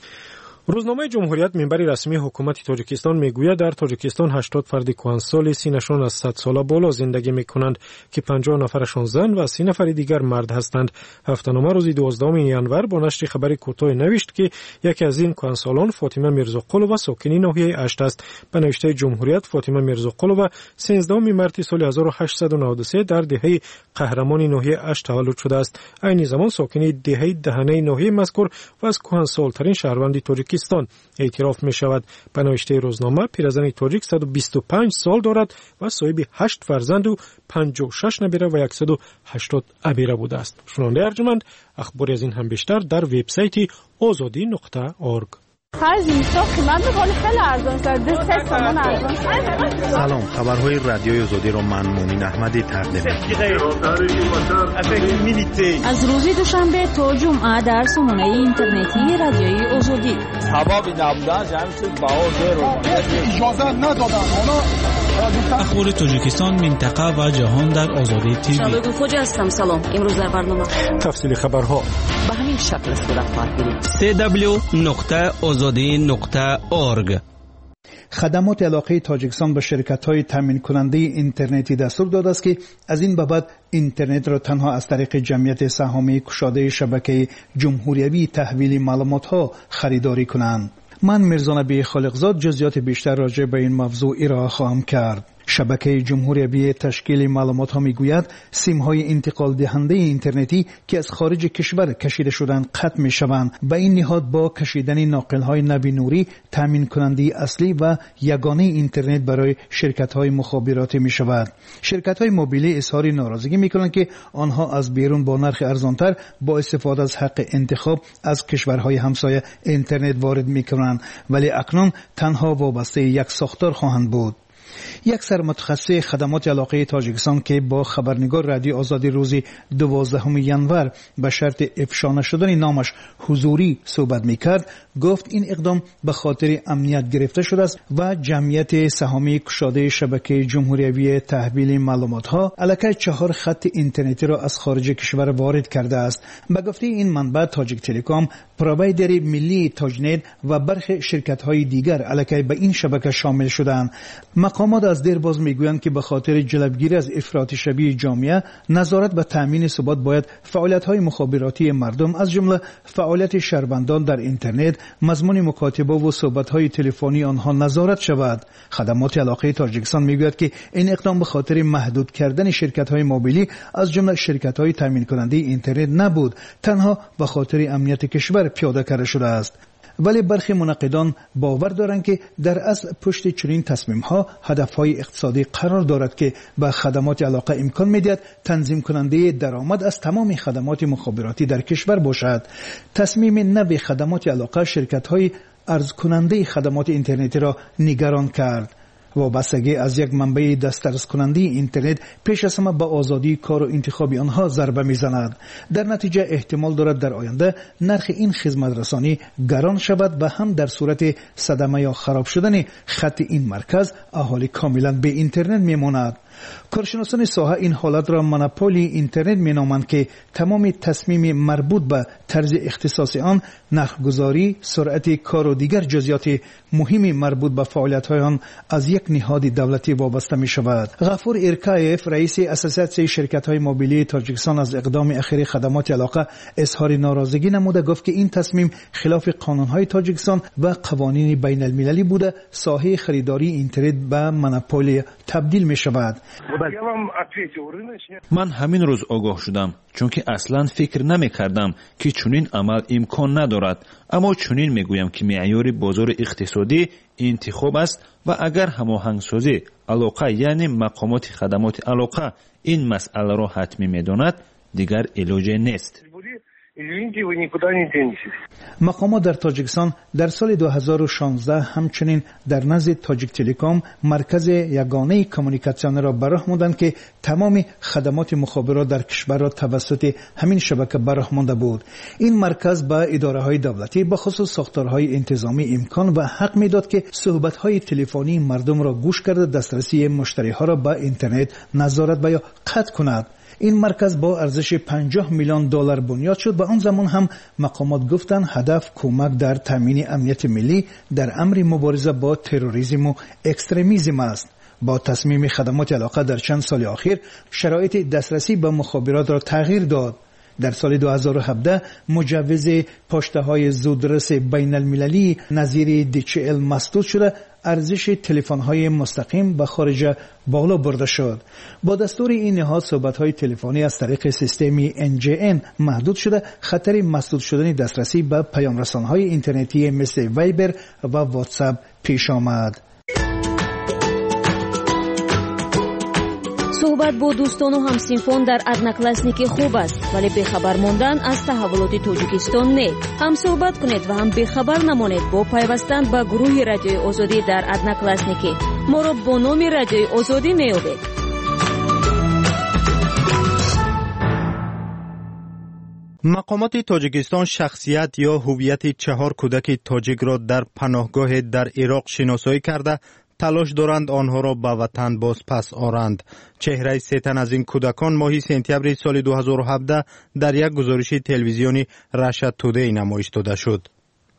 روزنامه جمهوریت منبر رسمی حکومت تاجیکستان میگوید در تاجیکستان هشتاد فرد کهنسال سینشان از صد ساله بالا زندگی میکنند که پنجاه نفرشان زن و سی نفر دیگر مرد هستند. هفته‌نامه روز دوازدهم ینور با نشر خبر کوتاه نوشت که یکی از این کهنسالان فاطمه میرزاقلووا ساکن ناحیه اشت است. به نوشته جمهوریت فاطمه میرزاقلووا سیزدهم مارس سال هزار و هشتصد و نود و سه در دهه قهرمان ناحیه اشت تولد شده است. عین زمان ساکن دهه دهنه ناحیه مذکور و از کهنسالترین شهروند تاجیک اعتراف می شود. به نوشته روزنامه پیرزن تاجیک صد و بیست و پنج سال دارد و صاحب هشت فرزند و پنجاه و شش نبیره و صد و هشتاد ابیره بوده است. شنونده ارجمند اخباری از این هم بیشتر در وبسایت آزادی نقطه اورگ. سلام، خبرهای رادیوی آزادی را من مومن احمدی تقدیم می‌کنم. از روز دوشنبه تا جمعه در سامانه اینترنتی رادیوی آزادی. حبابی نبودن جمع شد باور اجازه ندادن. اخبار تاجیکستان، منطقه و جهان در آزادی تیوی. شبکه خوجا هستم. سلام. امروز در برنامه تفصیل خبرها به همین شکل صورت خواهد گرفت. دبلیو دبلیو دبلیو نقطه آزادی نقطه اورگ. خدمات علاقه تاجیکستان به شرکت‌های تامین کننده اینترنتی دستور داده است که از این بابت اینترنت را تنها از طریق جمعیت سهامی گشاده شبکه جمهوریوی تحویل معلومات‌ها خریداری کنند. من میرزا نبی خالقزاد جزئیات بیشتر راجع به این موضوع ارائه خواهم کرد. شبکه جمهوری تشکیل معلومات ها میگوید سیم های انتقال دهنده اینترنتی که از خارج کشور کشیده شدند قطع می شوند. به این نهاد با کشیدن ناقل های نوی نوری تامین کننده اصلی و یگانه اینترنت برای شرکت های مخابراتی می شود. شرکت های موبیلی اظهار ناراضگی می کنند که آنها از بیرون با نرخ ارزانتر با استفاده از حق انتخاب از کشورهای همسایه اینترنت وارد می کنند، ولی اکنون تنها وابسته یک ساختار خواهند بود. یک سرمتخصص خدمات علاقه تاجیکستان که با خبرنگار رادیو آزادی روز دوازدهم ینور به شرط افشا نشدن نامش حضوری صحبت میکرد، گفت این اقدام به خاطر امنیت گرفته شده است و جمعیت سهامی گشاده شبکه جمهوریوی تحویل معلومات ها الکی چهار خط اینترنتی را از خارج کشور وارد کرده است. به گفته این منبع تاجیک تلکام، پرووایدر ملی تاجنت و برخی شرکت های دیگر الکی به این شبکه شامل شدند. مقامات از دیر باز میگویند که به خاطر جلبگیری از افراط شبیه جامعه، نظارت به تامین ثبات باید فعالیت‌های مخابراتی مردم از جمله فعالیت شهروندان در اینترنت، مضمون مکاتبه و صحبت‌های تلفنی آنها نظارت شود. خدمات علاقه تاجیکستان میگوید که این اقدام به خاطر محدود کردن شرکت‌های موبیلی از جمله شرکت‌های تامین کننده اینترنت نبود، تنها به خاطر امنیت کشور پیاده کرده شده است. ولی برخی منقدان باور دارند که در اصل پشت چنین تصمیم‌ها هدف‌های اقتصادی قرار دارد که به خدمات علاقه امکان می‌دهد تنظیم کننده درآمد از تمام خدمات مخابراتی در کشور باشد. تصمیم نوی خدمات علاقه شرکت‌های عرض کننده خدمات اینترنتی را نگران کرد. وابستگی از یک منبع دسترس کننده اینترنت پیش از همه به آزادی کار و انتخاب آنها ضربه میزند. در نتیجه احتمال دارد در آینده نرخ این خدمت رسانی گران شود و هم در صورت صدمه یا خراب شدن خط این مرکز اهالی کاملا به اینترنت میماند. کارشناسان ساحه این حالت را مونوپولی اینترنت مینامند که تمام تصمیم مربوط به طرز اختصاص آن، نرخگذاری، سرعت کار و دیگر جزئیات مهمی مربوط به فعالیت‌های آن از یک نهاد دولتی وابسته می شود. غفور ایرکایف رئیس اساسیاسیون شرکت‌های موبیلی تاجیکستان از اقدام اخیر خدمات علاقه اظهار ناراضگی نموده گفت که این تصمیم خلاف قانون‌های تاجیکستان و قوانین بین المللی بوده ساحه خریداری اینترنت به مونوپولی تبدیل می شود. من همین روز آگاه شدم چون که اصلا فکر نمی کردم که چنین عمل امکان ندارد، اما چنین می گویم که معیار بازار اقتصادی انتخاب است و اگر هماهنگسازی علاقه یعنی مقامات خدمات علاقه این مسئله را حتمی می داند دیگر علاج نیست. مقامات در تاجیکستان در سال دو هزار و شانزده همچنین در نزد تاجیک تلکام مرکز یگانه کمیونیکاسیون را برآمدند که تمام خدمات مخابرات در کشور را توسط همین شبکه برآمده بود. این مرکز به اداره‌های دولتی به خصوص ساختارهای انتظامی امکان و حق میداد که صحبت‌های تلفنی مردم را گوش کرده دسترسی مشتری‌ها را به اینترنت نظارت و یا قطع کند. این مرکز با ارزش پنجاه میلیون دلار بنیاد شد و آن زمان هم مقامات گفتند هدف کمک در تامین امنیت ملی در امر مبارزه با تروریسم و اکستریمیسم است. با تصمیم خدمات علاقه در چند سال اخیر شرایط دسترسی به مخابرات را تغییر داد. در سال دو هزار و هفده مجوز پشته‌های زودرس بین المللی نظیر دی چی ال مسدود شده، ارزش تلفن‌های مستقیم به خارج بالا برده شد. با دستور این نهاد صحبت‌های تلفنی از طریق سیستمی ان جی ان محدود شده، خطر مسدود شدن دسترسی به پیام‌رسان‌های اینترنتی مثل وایبر و واتساپ پیش آمد. صحبت با دوستان و همسینفون در одноклассники خوب است ولی بخبر ماندن از تحولات تاجیکستان نه. هم صحبت کنید و هم بخبر نمانید با پیوستن به گروه رادیوی آزادی در одноклассники. ما را با نام رادیوی آزادی میابید. مقامات تاجیکستان شخصیت یا هویت چهار کودک تاجیک را در پناهگاه در عراق شناسایی کرده تلاش دارند آنها را به وطن باز پس آرند. چهره سه تن از این کودکان ماه سپتامبر سال دو هزار و هفده در یک گزارش تلویزیونی رشد تودی نمایش داده شد.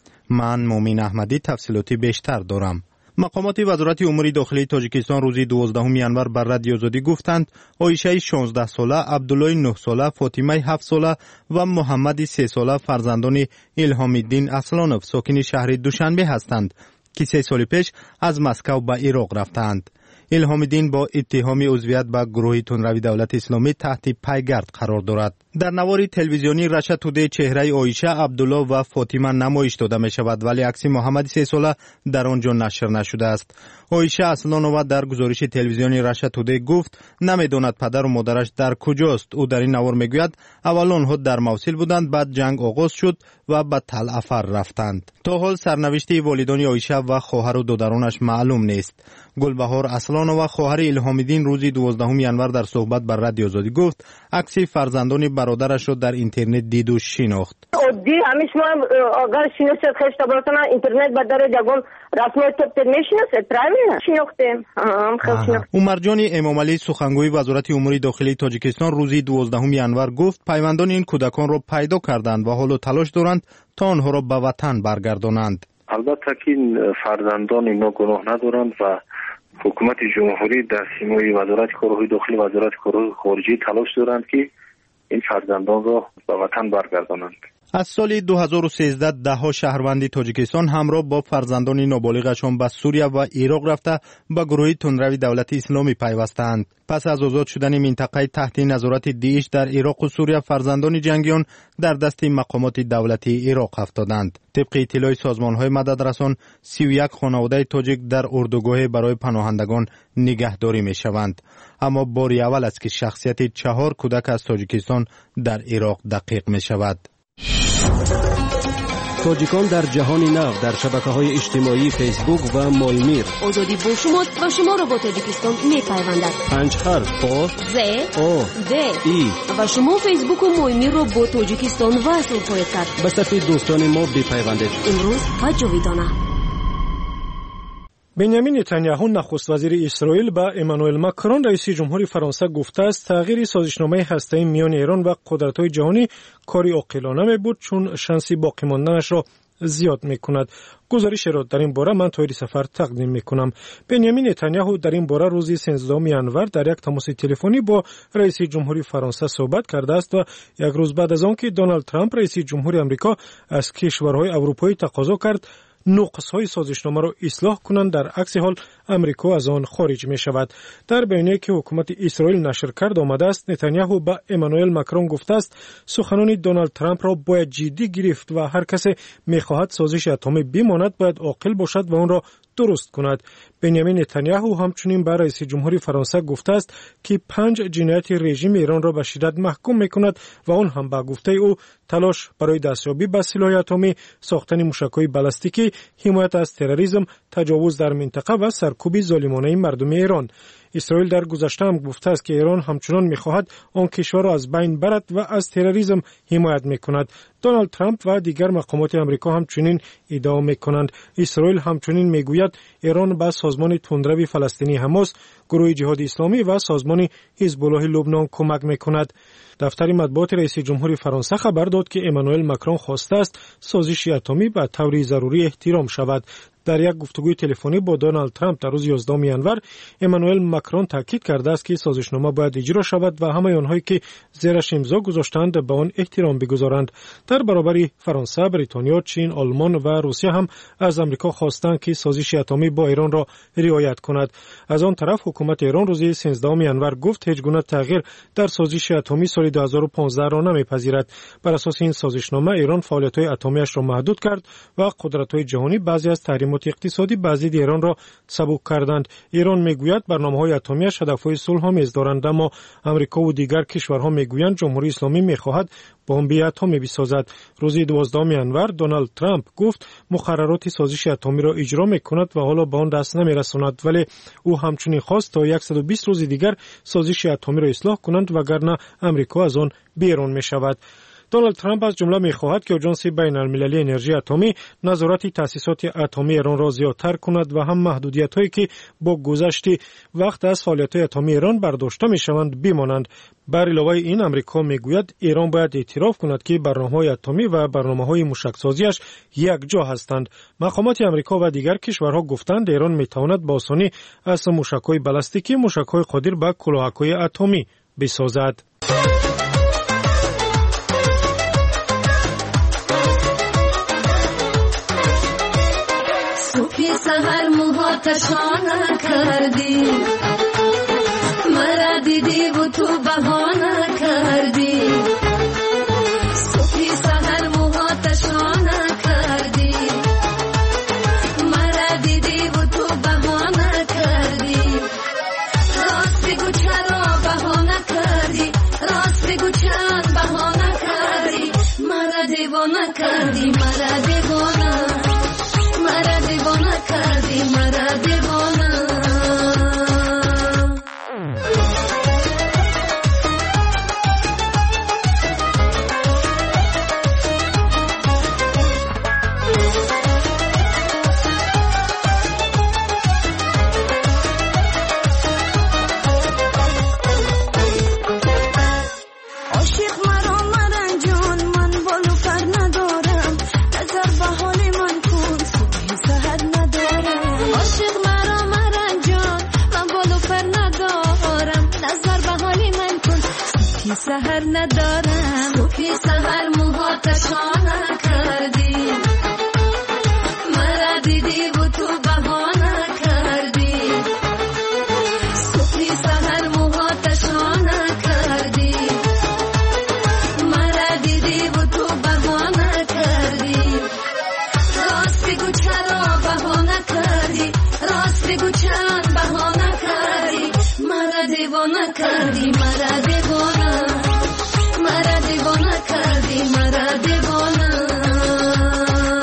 من مومین احمدی تفصیلاتی بیشتر دارم. مقامات وزارت امور داخلی تاجیکستان روز دوازدهم ژانویه بر رادیو آزادی گفتند عایشه شانزده ساله، عبدالله نه ساله، فاطمه هفت ساله و محمد سه ساله فرزندان الهام الدین اصلانوف ساکن شهر دوشنبه هستند که سه سال پیش از مسکو به عراق رفتند. الهام الدین با اتهام عضویت به گروه تندروی دولت اسلامی تحت پیگرد قرار دارد. در نوار تلویزیونی رشد توده چهره عایشه، عبدالله و فاطمه نمایش داده می شود ولی عکس محمد سه ساله در آنجا نشر نشده است. عایشه اصلانوف در گزارش تلویزیونی رشد توده گفت نمیداند پدر و مادرش در کجاست. او در این نوار میگوید اول آنها در موصل بودند، بعد جنگ آغاز شد و به تل افر رفتند. تا حال سرنوشت والدان عایشه و خواهر و دادرانش معلوم نیست. گلبهار اصلانوف خواهر الهام الدین روز دوازدهم ژانویه در صحبت بر رادیو آزادی گفت عکس فرزندان برادرش را در اینترنت دید و شناخت. عادی همیشه ما اگر شناسید خشت براتون اینترنت با در جگون رسمی تو نمیشناسید پرایوت شناختیم هم خشت. عمر جان امام علی سخنگوی وزارت امور داخلی تاجیکستان روز دوازدهم ژانویه گفت پیوندان این کودکان را پیدا کردند و حالا تلاش دارند تا آنها را به وطن برگردانند. البته که این فرزندان اینا گناه ندارند و حکومت جمهوری در سیمای وزارت کارهای داخلی و وزارت کارهای خارجی تلاش دارند که این فرزندان را به وطن برگردانند. از سال دو هزار و سیزده ده ها شهروند تاجیکستان همراه با فرزندان نابالغشان به سوریه و عراق رفته به گروه تندروی دولت اسلامی پیوستند. پس از آزاد شدن منطقه تحت نظارت داعش در عراق و سوریه فرزندان جنگیان در دست مقامات دولتی عراق افتادند. طبق اطلاع سازمان‌های مددرسان سی و یک خانواده تاجیک در اردوگاه برای پناهندگان نگهداری می‌شوند. اما بار اول است که شخصیت چهار کودک از تاجیکستان در عراق دقیق می‌شود. تاجیکان در جهان نو در شبکه‌های اجتماعی فیسبوک و مایمیر. آزادی با شما و شما را با تاجیکستان می‌پیوندد. پنج حرف با ز او د ای و شما فیسبوک و مایمیر را با تاجیکستان وصل خواهید کرد. به صفحه دوستان ما بپیوندید. امروز و جاویدانه. بنیامین نتانیاهو نخست وزیر اسرائیل با امانوئل ماکرون رئیس جمهوری فرانسه گفته است تغییر سازشنامه هسته‌ای میان ایران و قدرت‌های جهانی کاری عاقلانه می‌بود چون شانسی باقی ماندنش را زیاد می‌کند. گزارش را در این باره من توی سفر تقدیم می‌کنم. بنیامین نتانیاهو در این باره روز سیزدهم ژانویه در یک تماس تلفنی با رئیس جمهوری فرانسه صحبت کرده است و یک روز بعد از آنکه دونالد ترامپ رئیس جمهوری آمریکا از کشورهای اروپایی تقاضا کرد نقص‌های سازشنامه را اصلاح کنند، در عکس حال امریکا از آن خارج می شود. در بیانیه‌ای که حکومت اسرائیل نشر کرد آمده است نتانیاهو به امانوئل ماکرون گفته است سخنان دونالد ترامپ را باید جدی گرفت و هر کسی می‌خواهد سازش اتمی بماند باید عاقل باشد و آن را درست کند. بنیامین نتانیاهو همچنین به رئیس جمهوری فرانسه گفته است که پنج جنایت رژیم ایران را به شدت محکوم می‌کند و آن هم به گفته او تلاش برای دستیابی به سلاح اتمی، ساختن موشک‌های بالستیکی، حمایت از تروریسم، تجاوز در منطقه و سرکوب ظالمانه مردم ایران. اسرائیل در گذشته هم گفته است که ایران همچنان می‌خواهد آن کشور را از بین برد و از تروریسم حمایت می‌کند. دونالد ترامپ و دیگر مقامات آمریکا همچنین ادعا می‌کنند. اسرائیل همچنین می‌گوید ایران به سازمان تندروی فلسطینی حماس، گروه جهاد اسلامی و سازمان حزب الله لبنان کمک می‌کند. دفتر مطبوعات رئیس جمهوری فرانسه خبر داد که امانوئل ماکرون خواسته است سازش اتمی به طور ضروری احترام شود. در یک گفتگوی تلفنی با دونالد ترامپ در روز یازدهم ژانویه امانوئل ماکرون تاکید کرده است که سازشنامه باید اجرا شود و همه آنهایی که زیرش امضا گذاشتند به آن احترام بگذارند. در برابر فرانسه، بریتانیا، چین، آلمان و روسیه هم از آمریکا خواستند که سازش اتمی با ایران را رعایت کند. از آن طرف حکومت ایران روز سیزدهم ژانویه گفت هیچ گونه تغییر در سازش اتمی سال دو هزار و پانزده را نمیپذیرد. بر اساس این سازشنامه ایران فعالیت‌های اتمیش را محدود کرد و قدرت‌های جهانی بعضی از تحریمات اقتصادی بعضی ایران را سبک کردند. ایران میگوید برنامه‌های اتمیش هدف‌های صلح آمیز دارند، اما آمریکا و دیگر کشورها میگویند جمهوری اسلامی میخواهد بمب اتمی بسازد. روز دوازدهم ژانویه دونالد ترامپ گفت مقررات سازش اتمی را اجرا میکند و حالا به آن دست نمیرساند، ولی او همچنین خواست تا صد و بیست روز دیگر سازش اتمی را اصلاح کنند وگرنه آمریکا از آن بیرون میشود. دونالد ترامپ از جمله می‌خواهد که آژانس بین‌المللی انرژی اتمی نظارت تأسیسات اتمی ایران را زیادتر کند و هم محدودیت‌هایی که با گذشت وقت از فعالیت‌های اتمی ایران برداشته می‌شوند بمانند. بر علاوه این آمریکا میگوید ایران باید اعتراف کند که برنامه‌های اتمی و برنامه‌های موشک‌سازیش یک جا هستند. مقامات آمریکا و دیگر کشورها گفتند ایران می‌تواند با آسانی از موشک‌های بالستیکی موشک‌های قادر به کلاهک‌های اتمی بسازد. سهر موهاتشان کردی مرا دیدی و تو بهانه کردی صبحی سهر موهاتشان کردی مرا دیدی و تو بهانه کردی راست بگو چرا بهانه کردی راست بگو چند بهانه کردی مرا دیوانه کردی مرا دیوانه مرا دیوانه کردی مرا دیوانه سهر ندارم صبحی سهر موهاتشان کردی مرا دیدی و تو بهانه کردی صبحی سهر موهاتشان کردی مرا دیدی و تو بهانه کردی راست بگو چرا بهانه کردی راست بگو چند بهانه کردی مرا دیوانه کردی مرا دیوانه مرا دیوانه کردی مرا دیوانه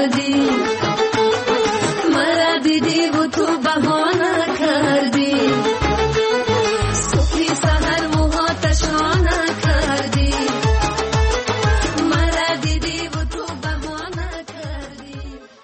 کردی مرا دیدی و تو بهانه کردی صبح سحر موهاتشانه کردی مرا دیدی و تو بهانه کردی.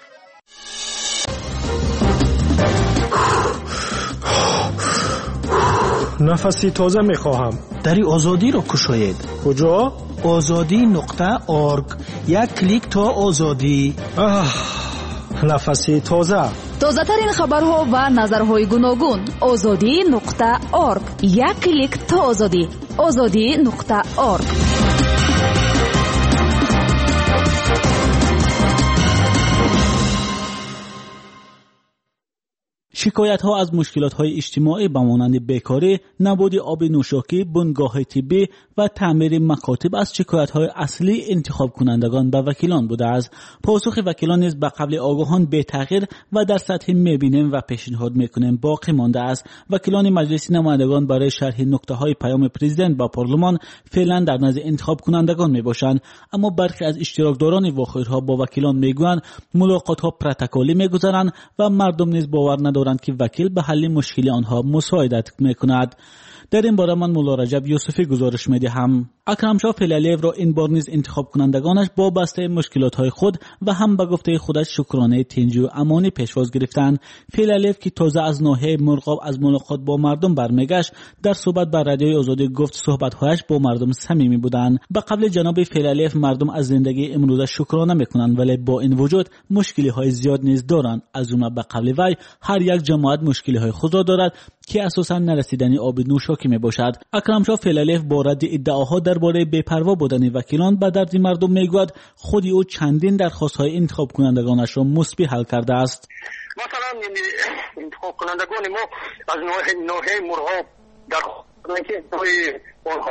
نفسی تازه میخواهم. دری آزادی رو کشاید. کجا؟ آزادی نقطه ارگ. یک کلیک تا آزادی. نفسی تازه. تازه ترین خبرها و نظرهای گوناگون. آزادی نقطه ارگ. یک کلیک تا آزادی. آزادی نقطه ارگ. شکایت ها از مشکلات های اجتماعی به مانند بیکاری، نبود آب نوشاکی، بنگاه طبی و تعمیر مکاتب از شکایت های اصلی انتخاب کنندگان به وکیلان بوده است. پاسخ وکیلان نیز به قبل آگاهان به تغییر و در سطح میبینیم و پیشنهاد میکنیم باقی مانده است. وکیلان مجلس نمایندگان برای شرح نکته های پیام پرزیدنت با پارلمان فعلا در نزد انتخاب کنندگان میباشند، اما برخی از اشتراکداران واخیرها با وکیلان میگویند ملاقات ها پروتکلی میگذرند و مردم نیز باور ندارند که وکیل به حل مشکل آنها مساعدت میکند. در این باره من مولا رجب یوسفی گزارش میدهم. اکرمشاه فیلالیف را این بار نیز انتخاب کنندگانش با بسته مشکلات های خود و هم به گفته خودش شکرانه تنجی و امانی پیشواز گرفتند. فیلالیف که تازه از ناحیه مرغاب از ملاقات با مردم برمیگشت، در صحبت با رادیوی آزادی گفت صحبت‌هایش با مردم صمیمی بودند. به قبل جناب فیلالیف مردم از زندگی امروزه شکرانه میکنند، ولی با این وجود مشکلی های زیاد نیز دارند. از اون به قبل وی هر یک جماعت مشکلی های خود را دارد که اساساً نرسیدنی آب نوشاکی می باشد. اکرمشاه فیلالیف با رد ادعاها درباره بی‌پروا بودن وکیلان به درد مردم میگوید خودی او چندین درخواست‌های انتخاب کنندگانش را مثبت حل کرده است. مثلا انتخاب کنندگان ما از ناحیه مرغاب در اینکه آنها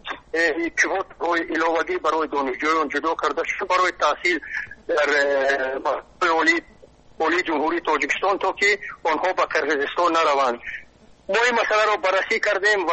کیفیت روی علاوگی برای دانشجویان جدا کرده شد برای تحصیل در عالی عالی جمهوری تاجیکستان تا که آنها به قرقیزستان نروند. ما این مسئله را بررسی کردیم و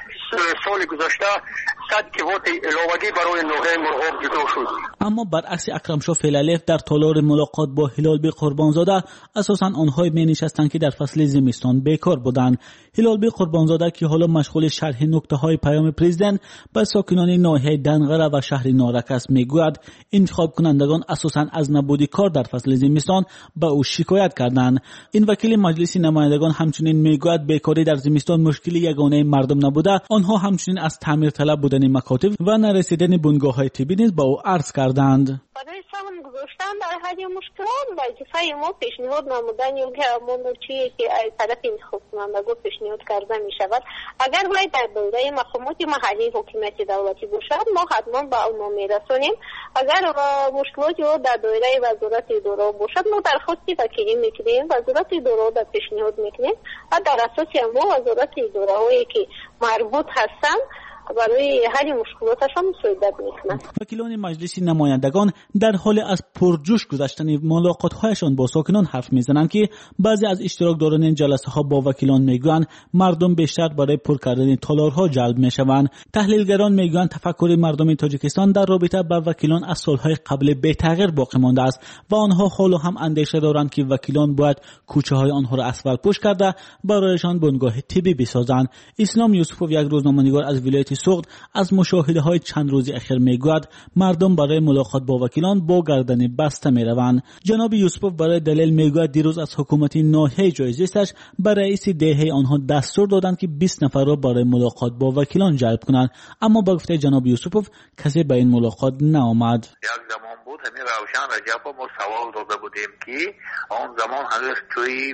سال گذشته صد کیلووات علاوگی برای ناحیه مرغاب جدا شد. اما برعکس اکرمشاه فیلالیف در تالار ملاقات با هلالبی قربانزاده اساساً آنهای می نشستند که در فصل زمستان بیکار بودند. هلالبی قربانزاده که حالا مشغول شرح نکته های پیام پرزیدنت به ساکنان ناحیه دنغره و شهر نارک است میگوید انتخاب کنندگان اساساً از نبود کار در فصل زمستان به او شکایت کردند. این وکیل مجلس نمایندگان همچنین میگوید بیکاری در زمستان مشکل یگانه مردم نبوده، آنها همچنین از تعمیر طلب بودن مکاتب و نرسیدن بنگاه‌های طبی نیز به او عرض کردند. برای سامان گذاشتن در حد مشکلات وظیفه ما پیشنهاد نمودن یا منوچی که از طرف انتخاب کنندگان پیشنهاد کرده می شود. اگر ولی در دوره مقامات محلی حکومت دولتی باشد ما حتما به اونها می رسانیم. اگر مشکلاتی در دوره وزارت اداره باشد ما درخواستی وکیلی میکنیم، وزارت اداره در پیشنهاد میکنیم و در اساس ما وزارت اداره هایی که مربوط هستند برای حل مشکلاتشان مساعدت میکنند. وکیلان مجلس نمایندگان در حال از پرجوش گذشتن ملاقات‌هایشان با ساکنان حرف میزنند که بعضی از اشتراکداران این جلسه ها با وکیلان میگویند مردم بیشتر برای پر کردن تالارها جلب میشوند. تحلیلگران میگویند تفکر مردم تاجیکستان در رابطه با وکیلان از سالهای قبل بی تغییر باقی مانده است و آنها حالا هم اندیشه دارند که وکیلان باید کوچه های آنها را اسفلت پوش کرده برایشان بنگاه طبی بسازند. اسلام یوسفوف یک روزنامه‌نگار از ولایت سوخت از مشاهده های چند روزی اخیر میگوید مردم برای ملاقات با وکیلان با گردن بسته میروند. جناب یوسفوف برای دلیل میگوید دیروز از حکومت ناحیه جایزیستش به رئیس دهه آنها دستور دادند که بیست نفر را برای ملاقات با وکیلان جلب کنند، اما با گفته جناب یوسفوف کسی به این ملاقات نآمد. یک زمان بود همین روشن رجب ما سوال داده بودیم که آن زمان هنوز توی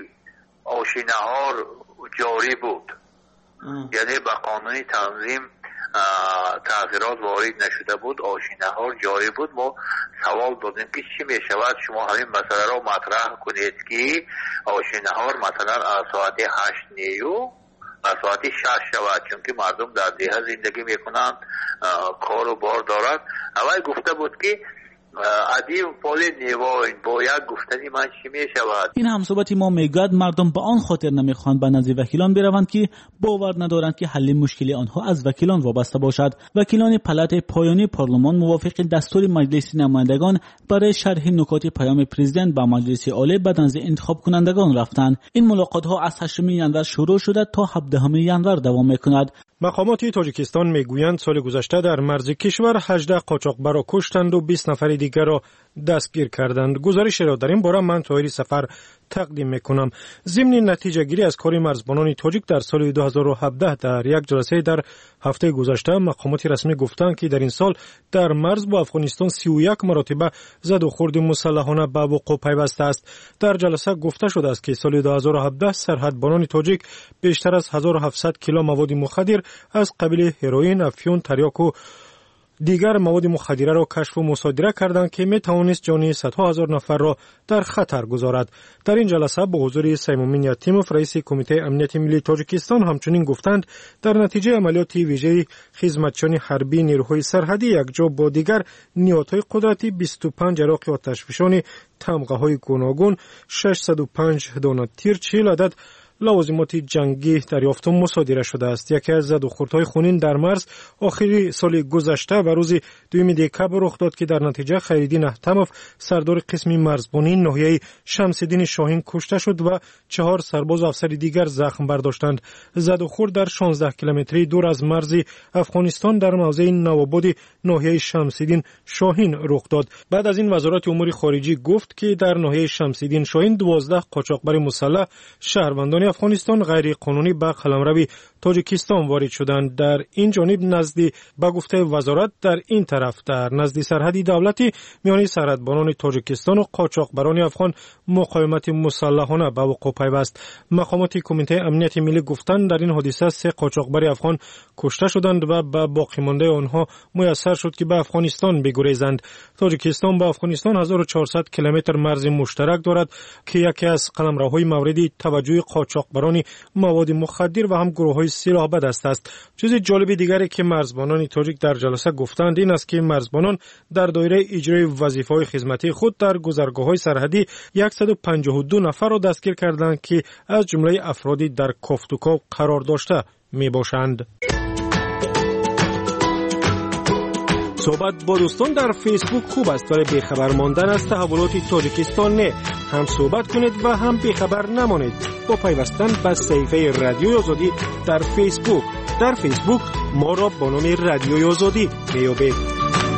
آشینه‌ها جاری بود، یعنی به قانون تنظیم تغییرات وارد نشده بود، آشینه‌ها جاری بود. ما سوال دادیم که چی می شود شما همین مسئله را مطرح کنید که آشینه‌ها مثلا از ساعت هشت نیو از ساعت شش شود، چون که مردم در دیه زندگی میکنند، کار و بار دارد. اول گفته بود که ادیب پول نیوین با یک گفتنی من چی می شود؟ این همصحبتی ما میگوید مردم به آن خاطر نمیخواهند به نزد وکیلان بروند که باور ندارند که حل مشکل آنها از وکیلان وابسته باشد. وکیلان پلات پایانی پارلمان موافق دستور مجلس نمایندگان برای شرح نکات پیام پرزیدنت به مجلس عالی به نزد انتخاب کنندگان رفتند. این ملاقات ها از هشتم ژانویه شروع شده تا هفدهم ژانویه دوام میکند. مقامات تاجیکستان میگویند سال گذشته در مرز کشور هجده قاچاقبر را کشتند و بیست نفر دیگر را دستگیر کردند. گزارش را در این باره من طاهری سفر تقدیم میکنم. ضمن نتیجه گیری از کار مرزبانان تاجیک در سال دو هزار و هفده در یک جلسه در هفته گذشته مقامات رسمی گفتند که در این سال در مرز با افغانستان سی و یک مرتبه زد و خورد مسلحانه به وقوع پیوسته است. در جلسه گفته شده است که سال دو هزار و هفده سرحدبانان تاجیک بیشتر از هزار و هفتصد کیلو مواد مخدر از قبیل هروئین، افیون، تریاک و دیگر مواد مخدره را کشف و مصادره کردند که می توانست جان صدها هزار نفر را در خطر گذارد. در این جلسه با حضور سیمومین یتیموف رئیس کمیته امنیت ملی تاجیکستان همچنین گفتند در نتیجه عملیات ویژه خدمتچیان حربی نیروهای سرحدی یکجا با دیگر نیروهای قدرتی بیست و پنج عراق آتشفشان تمغه‌های گوناگون، ششصد و پنج دانه تیر، چهل عدد لوازمات جنگی دریافت و مصادره شده است. یکی از زد و خوردهای خونین در مرز آخری سال گذشته و روز دوم دکبر رخ داد که در نتیجه خیرالدین احتماف سردار قسم مرزبانی ناحیه شمس‌الدین شاهین کشته شد و چهار سرباز و افسر دیگر زخم برداشتند. زد و خورد در شانزده کیلومتری دور از مرز افغانستان در موضع نوآباد ناحیه شمس‌الدین شاهین رخ داد. بعد از این وزارت امور خارجه گفت که در ناحیه شمس‌الدین شاهین دوازده قاچاقبر مسلح شهروندان افغانستان غیر قانونی به قلمرو تاجیکستان وارد شدند. در این جانب نزد به گفته وزارت در این طرف در نزد سرحدی دولتی میان سرحدبانان تاجیکستان و قاچاقبران افغان مقاومت مسلحانه به وقوع پیوست. مقامات کمیته امنیت ملی گفتند در این حادثه سه قاچاقبر افغان کشته شدند و به باقی مانده آنها میسر شد که به افغانستان بگریزند. تاجیکستان با افغانستان هزار و چهارصد کیلومتر مرز مشترک دارد که یکی از قلمروهای مورد توجه قاچاقبران مواد مخدر و هم گروه‌های سلاح به دست است. چیز جالب دیگری که مرزبانان تاجیک در جلسه گفتند این است که مرزبانان در دایره اجرای وظیفه‌های خدمتی خود در گذرگاه‌های سرحدی صد و پنجاه و دو نفر را دستگیر کردند که از جمله افرادی در کافت و کاو قرار داشته میباشند. صحبت با دوستان در فیسبوک خوب است ولی بیخبر ماندن از تحولات تاجیکستان نه. هم صحبت کنید و هم بیخبر نمانید با پیوستن به صفحه رادیوی آزادی در فیسبوک. در فیسبوک ما را با نام رادیوی آزادی میابید.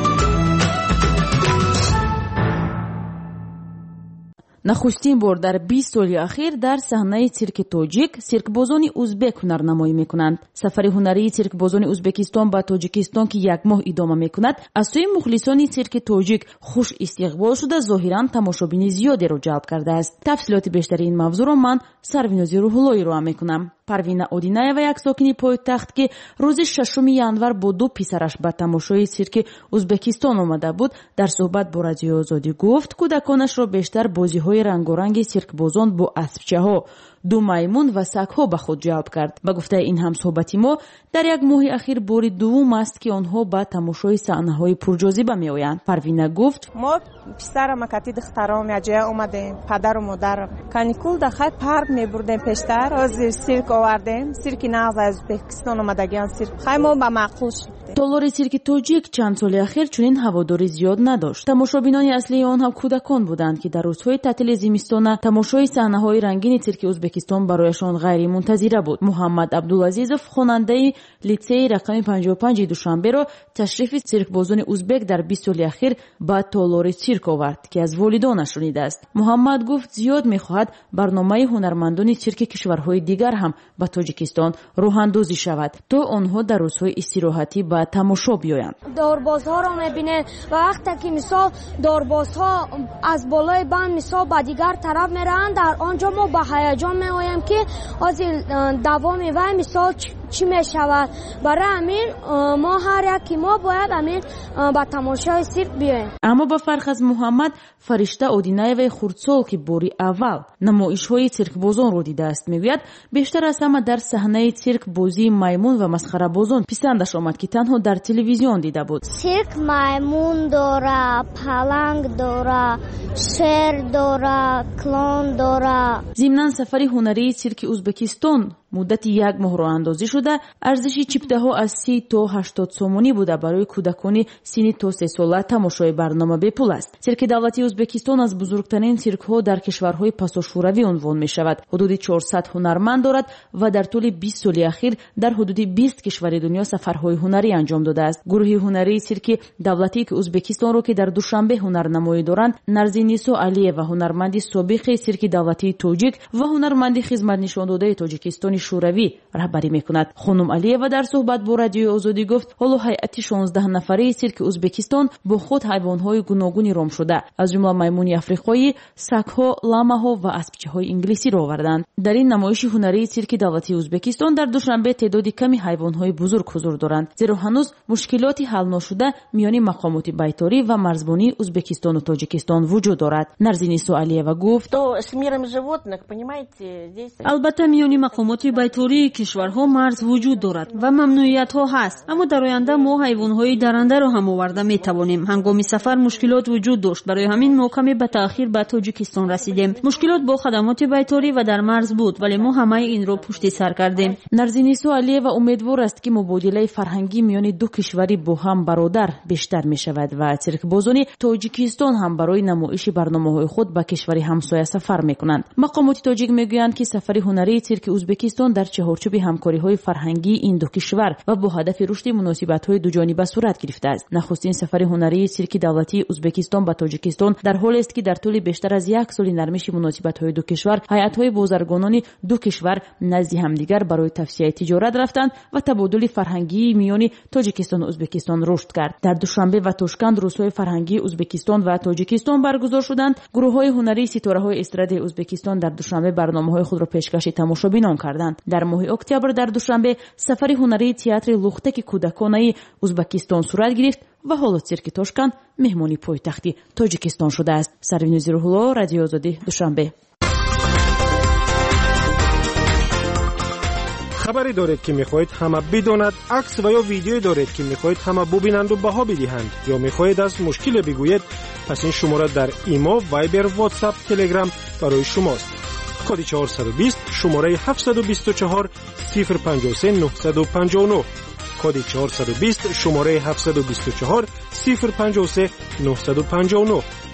نخستین بار در بیست سال اخیر در صحنه سیرک تاجیک سیرکبازان ازبک هنرنمایی میکنند. سفر هنری سیرکبازان ازبکستان به تاجیکستان که یک ماه ادامه میکند از سوی مخلصان سیرک تاجیک خوش استقبال شده ظاهرا تماشابین زیادی را جلب کرده است. تفصیلات بیشتر این موضوع را من سروینازی روح‌اللهی را میکنم. پروین اودینایова یک ساکنی پایتخت که روز ششم ژانویه با دو پسرش به تماشای سیرک ازبکستان آمده بود در صحبت با رادیو آزادی گفت کودکانش را بیشتر بازی‌های رنگارنگ سیرکبازان با اسبچه‌ها، دو میمون و سگ‌ها به خود جلب کرد. به گفته این هم صحبتی ما در یک ماه اخیر بار دوم است که آنها به تماشای صحنه‌های پرجاذبه می‌آیند. پروین گفت ما پسرم کتی دخترام یجا اومدیم، پدر و مادر کانیکول داخل پارک می‌بردیم پیشتر از سیرک آوردیم. سیرک ناز از ازبکستان اومدگان سیرک خیلی با معقول شد. تالار سیرک تاجیک چند سال اخیر چنین هواداری زیاد نداشت. تماشابینان اصلی آنها کودکان بودند که در روزهای تعطیل زمستانه تماشای صحنه‌های رنگین سیرک ازبکستان برایشان غیر منتظره بود. محمد عبدالعزیزов خواننده لیسه رقم پنجاه و پنج دوشنبه را تشریف سیرکبازان ازبک در بیست سال اخیر به تالار سیرک آورد که از والدانش شنیده است. محمد گفت زیاد می‌خواهد برنامه هنرمندان سیرک کشورهای دیگر هم به تاجیکستان راه‌اندازی شود تا آنها در روزهای استراحتی به تماشا بیایند. داربازها را می‌بینید و وقتی که مثال داربازها از بالای بند مثال به دیگر طرف میرن در آنجا ما با هیجان می‌آییم که از دوام و مثال چی میشود. برای همین ما هر یکی ما باید همین با تماشای سیرک بیایم. اما با فرق از محمد، فرشته اودینایوی خردسال که باری اول نمایش های سیرک بازان رو دیده است میگوید بیشتر از همه در صحنه سیرک بازی میمون و مسخره بازان پسندش آمد که تنها در تلویزیون دیده بود. سیرک میمون داره، پلنگ داره، شیر داره، کلون داره. ضمناً سفر هنری سیرک ازبکستان مدت یک ماه راه اندازی شده. ارزش چیپته ها از سی تا هشتاد سومونی بوده. برای کودکان سنی تا سه ساله تماشای برنامه به پول است. سیرک دولتی ازبکستان از بزرگترین سیرک ها در کشورهای پساشوروی عنوان می شود. حدود چهارصد هنرمند دارد و در طول بیست سال اخیر در حدود بیست کشور دنیا سفرهای هنری انجام داده است. گروه هنری سیرک دولتی که ازبکستان را که در دوشنبه هنرنمایی دارند، نرزینیسو علیه و هنرمندی سابق سیرک دولتی تاجیک و هنرمندی خدمت نشان داده تاجیکستان شوروی رهبری میکند. خانم علیه در صحبت با رادیوی آزادی گفت حالا هیئت شانزده نفره سیرک ازبکستان با خود حیوانات گوناگونی رام شده، از جمله میمون افریقایی، سگ‌ها، لام‌ها و اسبچه‌های انگلیسی را آوردند. در این نمایش هنری سیرک دولتی ازبکستان در دوشنبه تعدادی کمی حیوانات بزرگ حضور دارند، زیرا هنوز مشکلاتی حل نشده میان مقامات بیطاری و مرزبانی ازبکستان و تاجیکستان وجود دارد. نرزینیسو علیه گفت البته میان مقامات بیطاری کشورها مرز وجود دارد و ممنوعیت ها هست، اما در آینده ما حیوانات درنده را هم آورده می توانیم. هنگام سفر مشکلات وجود داشت، برای همین ما کمی به تأخیر به تاجیکستان رسیدیم. مشکلات با خدمات بیطاری و در مرز بود، ولی ما همه این را پشت سر کردیم. نرزینیسو علیه و امیدوار است که مبادله فرهنگی میان دو کشوری با هم برادر بیشتر می شود و سیرک بازانی تاجیکستان هم برای نمایش برنامه‌های خود به کشوری همسایه سفر می کنند. مقامات تاجیک میگویند که سفر هنری سیرک ازبکستان در چهارچوب همکاری‌های فرهنگی این دو کشور و با هدف رشد مناسبت‌های دو جانبه صورت گرفته است. نخستین سفر هنری سیرک دولتی ازبکستان به تاجیکستان در حالی است که در طول بیشتر از یک سال نرمش مناسبت‌های دو کشور، هیئت‌های بازرگانان دو کشور نزد همدیگر برای توسعه تجارت رفتند و تبادل فرهنگی میان تاجیکستان و ازبکستان رشد کرد. در دوشنبه و تاشکند روزهای فرهنگی ازبکستان و تاجیکستان برگزار شدند. گروه‌های هنری ستاره‌های استرادی ازبکستان در دوشنبه برنامه‌های خود را پیشکش تماشابینان کردند. در ماه اکتبر در دوشنبه سفر هنری تئاتر لختک کودکانه ازبکستان صورت گرفت و حالا سیرک تاشکند مهمانی پایتختی تاجیکستان شده است. سروین زیروهلا، رادیو آزادی، دوشنبه. خبری دارید که میخواهید همه بداند، عکس و یا ویدیویی دارید که میخواهید همه ببینند و بها بدهند، یا میخواهید از مشکل بگویید، پس این شماره در ایما، وایبر، واتساپ، تلگرام برای شماست. کد چهارصد و بیست شماره هفتصد و بیست و چهار صفر پنجاه و سه نهصد و پنجاه و نه. کد چهارصد و بیست شماره هفتصد و بیست و چهار صفر پنجاه و سه نهصد و پنجاه و نه.